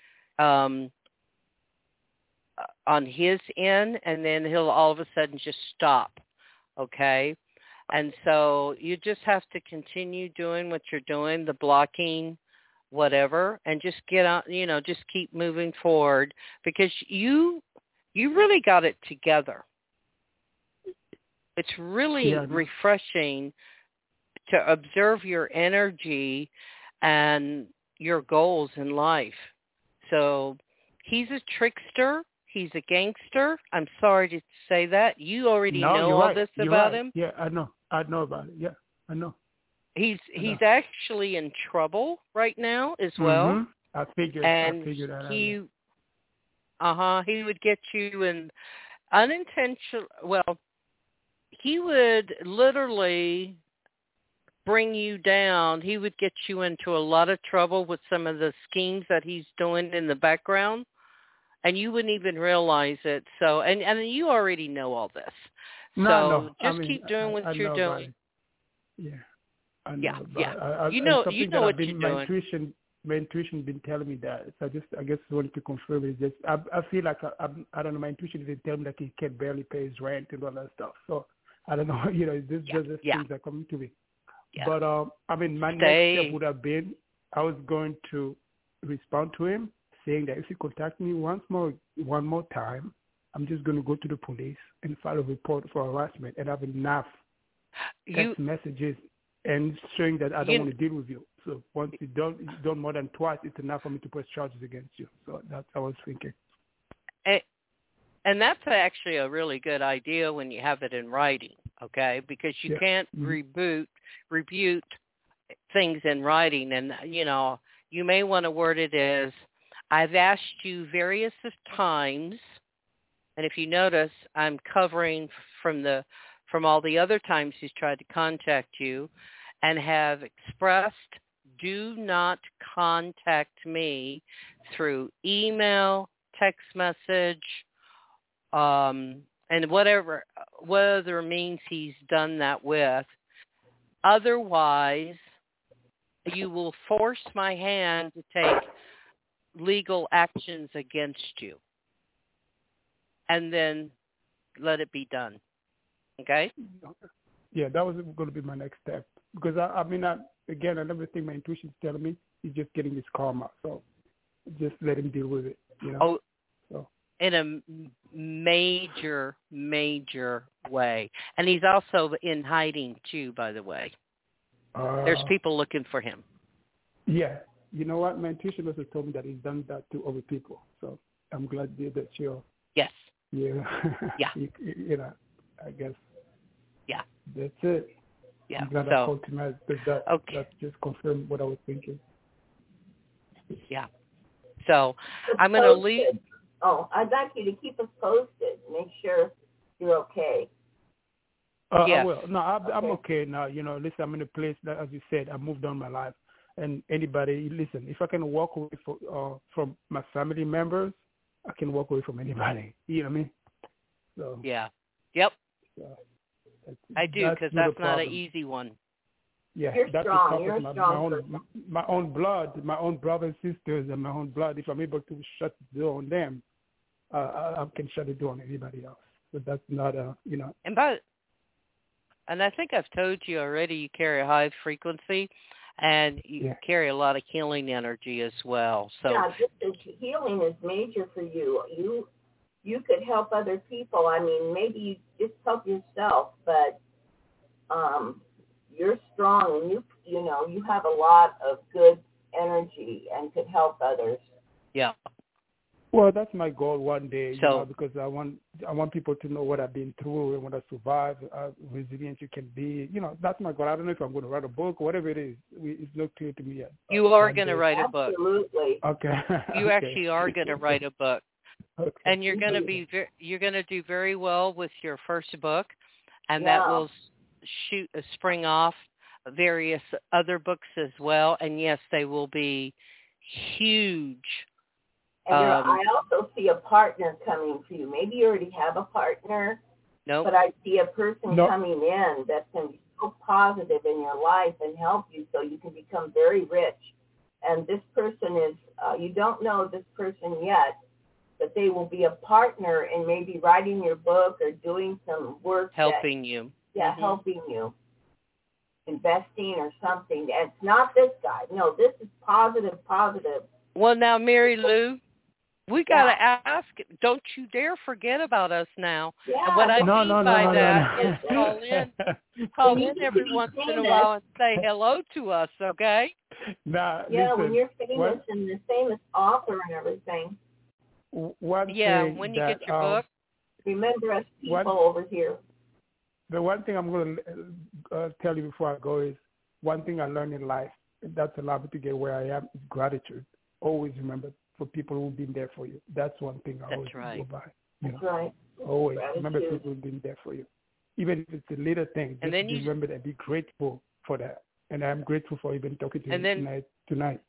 on his end, and then he'll all of a sudden just stop, okay? And so you just have to continue doing what you're doing, the blocking, whatever, and just get on, you know, just keep moving forward because you really got it together. It's really refreshing to observe your energy and your goals in life. So he's a trickster. He's a gangster. I'm sorry to say that. You already know all this about him. Yeah, I know. I know about it. Yeah, I know. He's actually in trouble right now as well. Mm-hmm. I figured that out. He would get you in unintentional. Well, he would literally bring you down. He would get you into a lot of trouble with some of the schemes that he's doing in the background. And you wouldn't even realize it. So, and you already know all this. So just keep doing what you're doing. Yeah, I know. Yeah. You know what you're doing. My intuition been telling me that. So I guess wanted to confirm it. Just I feel like I don't know. My intuition is telling me that he can barely pay his rent and all that stuff. So I don't know. You know, things are coming to me. Yeah. But I mean, my next step would have been I was going to respond to him, saying that if he contacts me one more time, I'm just going to go to the police and file a report for harassment and have enough text messages and showing that I don't want to deal with you. So once you don't more than twice, it's enough for me to press charges against you. So that's what I was thinking. And that's actually a really good idea when you have it in writing, okay? Because you can't rebuke things in writing, and you know you may want to word it as, I've asked you various times, and if you notice, I'm covering from all the other times he's tried to contact you, and have expressed, do not contact me through email, text message, and what other means he's done that with. Otherwise, you will force my hand to take legal actions against you. And then let it be done. Okay? Yeah, that was going to be my next step. Because, again, another thing my intuition's telling me is just getting his karma. So just let him deal with it, you know? Oh, so. In a major, major way. And he's also in hiding, too, by the way. There's people looking for him. Yeah. You know what? My intuition also told me that he's done that to other people. So I'm glad that you're... Yes. Yeah. Yeah. you know, I guess. Yeah. That's it. Yeah. I'm glad I called tonight because that just confirmed what I was thinking. Yeah. So I'm going to leave. Oh, I'd like you to keep us posted. Make sure you're okay. Yes. I will. No, I'm okay now. You know, listen, I'm in a place that, as you said, I moved on my life. And anybody, listen, if I can walk away from my family members, I can walk away from anybody. You know what I mean? So. Yeah. Yep. So, I do, because that's not an easy one. Yeah, you're that's strong. You're my own blood, my own brothers and sisters, and my own blood. If I'm able to shut the door on them, I can shut the door on anybody else. So that's not you know. And I think I've told you already, you carry a high frequency, and you carry a lot of healing energy as well. So yeah, this healing is major for you. You could help other people. I mean, maybe you just help yourself, but you're strong, and you have a lot of good energy and could help others. Yeah. Well, that's my goal one day, because I want people to know what I've been through and what I survived, resilient you can be. You know, that's my goal. I don't know if I'm going to write a book or whatever it is. It's not clear to me yet. You are going to write a book. Absolutely. Okay. You actually are going to write a book. Okay. And you're going to do very well with your first book, and that will spring off various other books as well. And yes, they will be huge. And I also see a partner coming for you. Maybe you already have a partner. No. But I see a person coming in that's going to be so positive in your life and help you so you can become very rich. And this person is, you don't know this person yet, but they will be a partner in maybe writing your book or doing some work. Helping you. Yeah, helping you. Investing or something. It's not this guy. No, this is positive. Well, now, Mary Lou, we got to ask, don't you dare forget about us now. Yeah. And what I mean by that is call in every once in a while and say hello to us, okay? Nah, yeah, listen, when you're famous and the famous author and everything. When you get your book. Remember us people over here. The one thing I'm going to tell you before I go is one thing I learned in life that's allowed me to get where I am is gratitude. Always remember for people who've been there for you. That's one thing I always go by. That's right. Always gratitude. Remember people who've been there for you. Even if it's a little thing, just remember that. Be grateful for that. And I'm grateful for even talking to you tonight.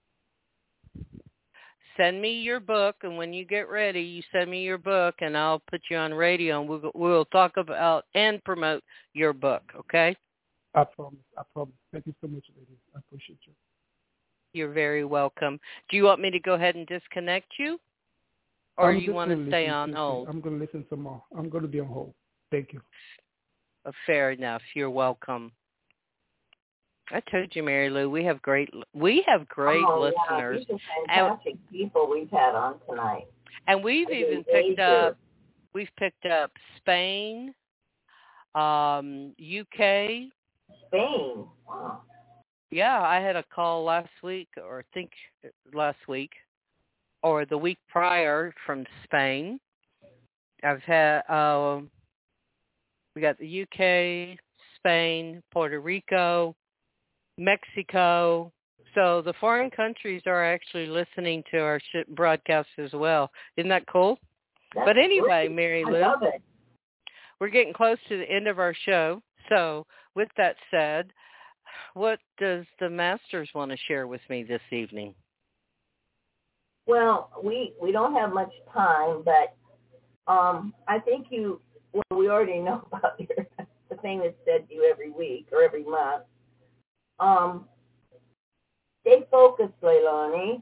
Send me your book, and when you get ready, you send me your book, and I'll put you on radio, and we'll talk about and promote your book, okay? I promise. Thank you so much, ladies. I appreciate you. You're very welcome. Do you want me to go ahead and disconnect you, or you want to stay on hold? I'm going to listen some more. I'm going to be on hold. Thank you. Fair enough. You're welcome. I told you, Mary Lou, we have great listeners. Yeah, these are fantastic people we've had on tonight. And we've even picked up Spain, UK. Spain. Wow. Yeah, I had a call last week, or the week prior from Spain. I've had we got the UK, Spain, Puerto Rico, Mexico, So the foreign countries are actually listening to our broadcast as well. Isn't that cool? But anyway, Mary Lou, I love it. We're getting close to the end of our show. So with that said, what does the Masters want to share with me this evening? Well, we don't have much time, but I think we already know about the thing that's said to you every week or every month. Stay focused, Leilani.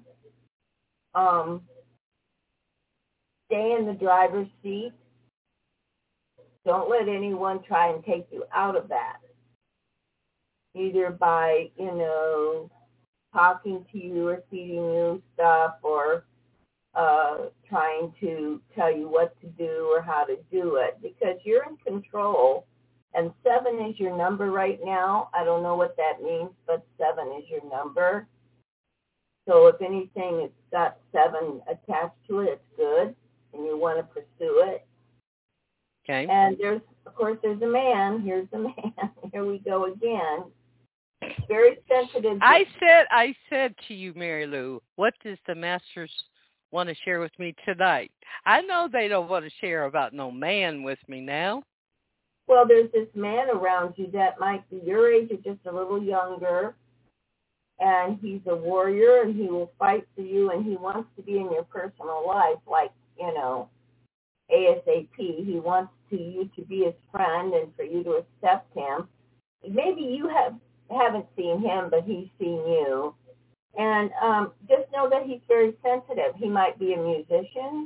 Stay in the driver's seat. Don't let anyone try and take you out of that, either by, talking to you or feeding you stuff or trying to tell you what to do or how to do it, because you're in control. And 7 is your number right now. I don't know what that means, but 7 is your number. So if anything, it's got 7 attached to it, it's good, and you want to pursue it. Okay. And there's a man. Here's the man. Here we go again. Very sensitive. I said to you, Mary Lou, what does the Masters want to share with me tonight? I know they don't want to share about no man with me now. Well, there's this man around you that might be your age or just a little younger, and he's a warrior, and he will fight for you, and he wants to be in your personal life, like, ASAP. He wants you to be his friend and for you to accept him. Maybe you haven't seen him, but he's seen you. And just know that he's very sensitive. He might be a musician.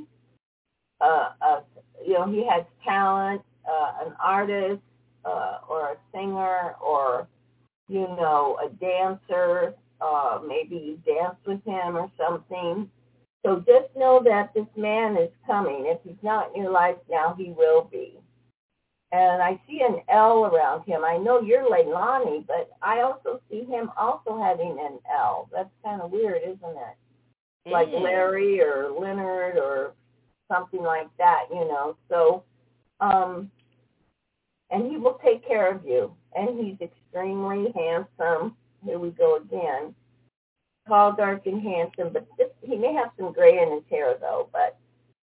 He has talent, an artist, or a singer, or, a dancer. Maybe you dance with him or something. So just know that this man is coming. If he's not in your life now, he will be. And I see an L around him. I know you're Leilani, but I also see him also having an L. That's kind of weird, isn't it? Like Larry or Leonard or something like that, So, and he will take care of you. And he's extremely handsome. Here we go again. Tall, dark, and handsome, but he may have some gray in his hair though. But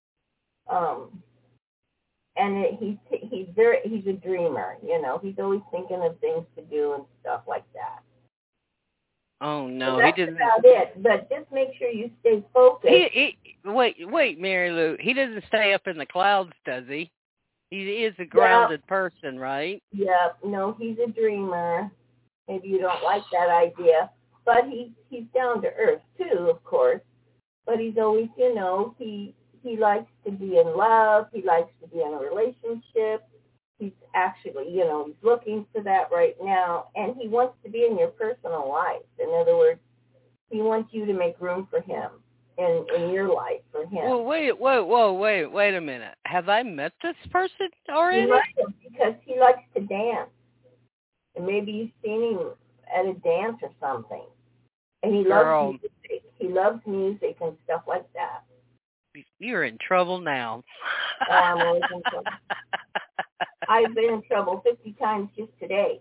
and he's a dreamer. He's always thinking of things to do and stuff like that. Oh no, so that's he didn't. About it. But just make sure you stay focused. Wait, Mary Lou. He doesn't stay up in the clouds, does he? He is a grounded person, right? Yeah. No, he's a dreamer. Maybe you don't like that idea. But he's down to earth too, of course. But he's always, he likes to be in love. He likes to be in a relationship. He's actually, he's looking for that right now. And he wants to be in your personal life. In other words, he wants you to make room for him in your life for him. Well, wait a minute. Have I met this person already? You might have, because he likes to dance. And maybe you've seen him at a dance or something. And he loves music. He loves music and stuff like that. You're in trouble now. I'm always in trouble. I've been in trouble 50 times just today.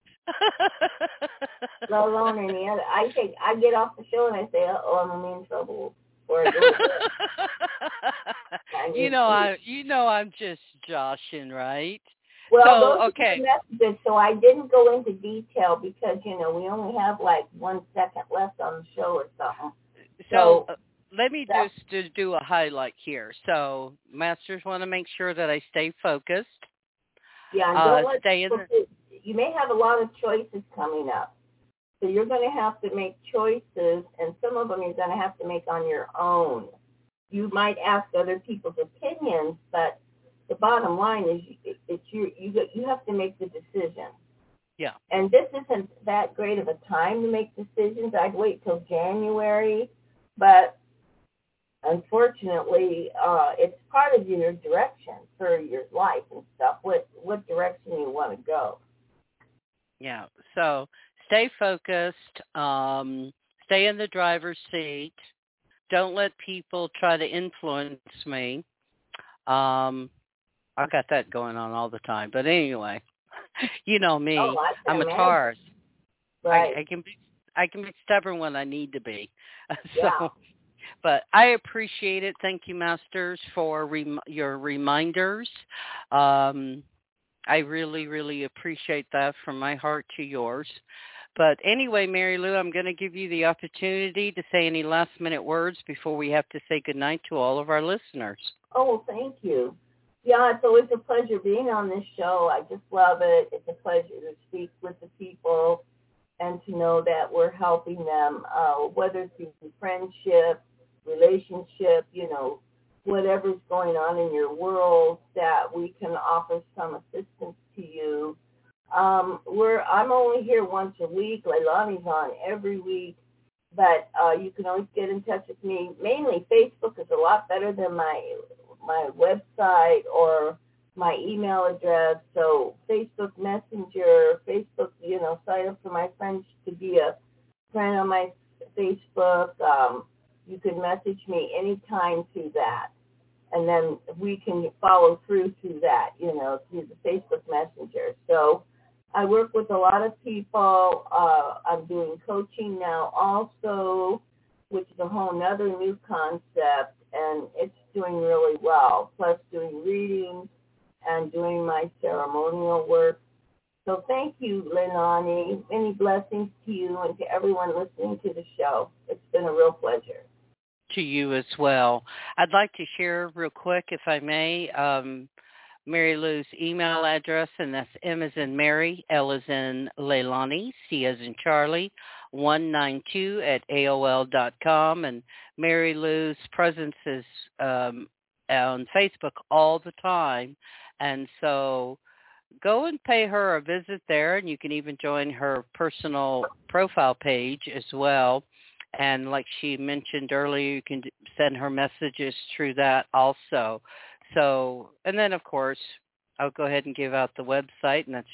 Let alone any other. I get off the show and I say, I'm in trouble. I'm just joshing, right? Well, those okay. are the messages, so I didn't go into detail because, we only have like 1 second left on the show or something. So let me just do a highlight here. So Masters want to make sure that I stay focused. Yeah, and don't you may have a lot of choices coming up. So you're going to have to make choices, and some of them you're going to have to make on your own. You might ask other people's opinions, but the bottom line is you have to make the decision. Yeah. And this isn't that great of a time to make decisions. I'd wait till January, but unfortunately, it's part of your direction for your life and stuff. What direction you want to go? Yeah. So stay focused. Stay in the driver's seat. Don't let people try to influence me. I've got that going on all the time. But anyway, you know me. I'm a Taurus. Right. I can be stubborn when I need to be. Yeah. But I appreciate it. Thank you, Masters, for your reminders. I really, really appreciate that from my heart to yours. But anyway, Mary Lou, I'm going to give you the opportunity to say any last-minute words before we have to say goodnight to all of our listeners. Oh, thank you. Yeah, it's always a pleasure being on this show. I just love it. It's a pleasure to speak with the people and to know that we're helping them, whether through friendship, relationship, whatever's going on in your world, that we can offer some assistance to you. I'm only here once a week. Leilani's on every week, but you can always get in touch with me. Mainly, Facebook is a lot better than my website or my email address. So Facebook Messenger, Facebook, sign up for my friends to be a friend on my Facebook. You can message me anytime through that. And then we can follow through to that, through the Facebook Messenger. So I work with a lot of people. I'm doing coaching now also, which is a whole other new concept, and it's doing really well, plus doing readings and doing my ceremonial work. So thank you, Leilani. Many blessings to you and to everyone listening to the show. It's been a real pleasure. To you as well. I'd like to share real quick, if I may, Mary Lou's email address, and that's M as in Mary, L as in Leilani, C as in Charlie, 192@AOL.com. And Mary Lou's presence is on Facebook all the time. And so go and pay her a visit there, and you can even join her personal profile page as well. And like she mentioned earlier, you can send her messages through that also. So, and then, of course, I'll go ahead and give out the website, and that's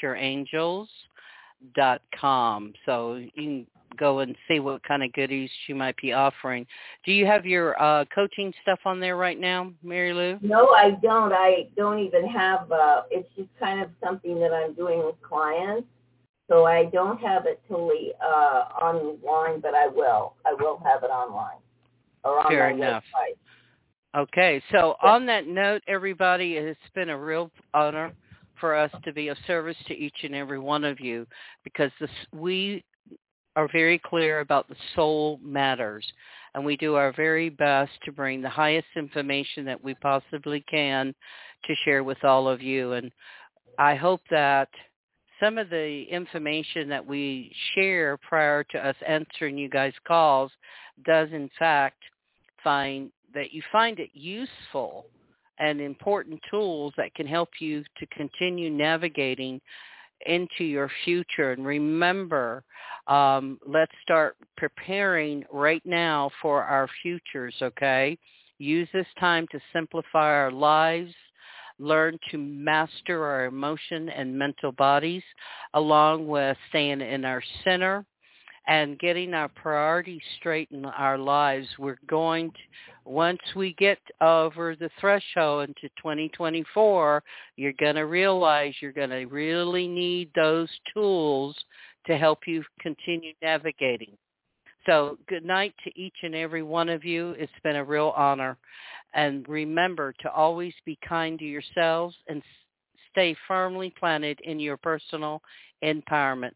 trustyourangels.com. So you can go and see what kind of goodies she might be offering. Do you have your coaching stuff on there right now, Mary Lou? No, I don't. I don't even have, it's just kind of something that I'm doing with clients. So I don't have it totally online, but I will. I will have it online or on Fair my enough. website. Okay, so on that note, everybody, it's been a real honor for us to be of service to each and every one of you, because we are very clear about the soul matters, and we do our very best to bring the highest information that we possibly can to share with all of you. And I hope that some of the information that we share prior to us answering you guys' calls does, in fact, find it useful and important tools that can help you to continue navigating into your future. And remember, let's start preparing right now for our futures, okay? Use this time to simplify our lives, learn to master our emotion and mental bodies, along with staying in our center and getting our priorities straight in our lives. We're going to, once we get over the threshold into 2024, you're going to realize you're going to really need those tools to help you continue navigating. So good night to each and every one of you. It's been a real honor. And remember to always be kind to yourselves and stay firmly planted in your personal empowerment.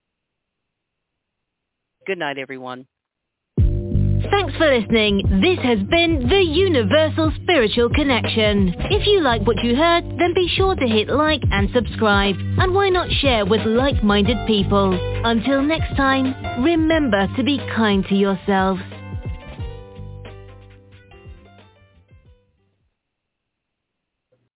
Good night, everyone. Thanks for listening. This has been the Universal Spiritual Connection. If you like what you heard, then be sure to hit like and subscribe. And why not share with like-minded people? Until next time, remember to be kind to yourselves.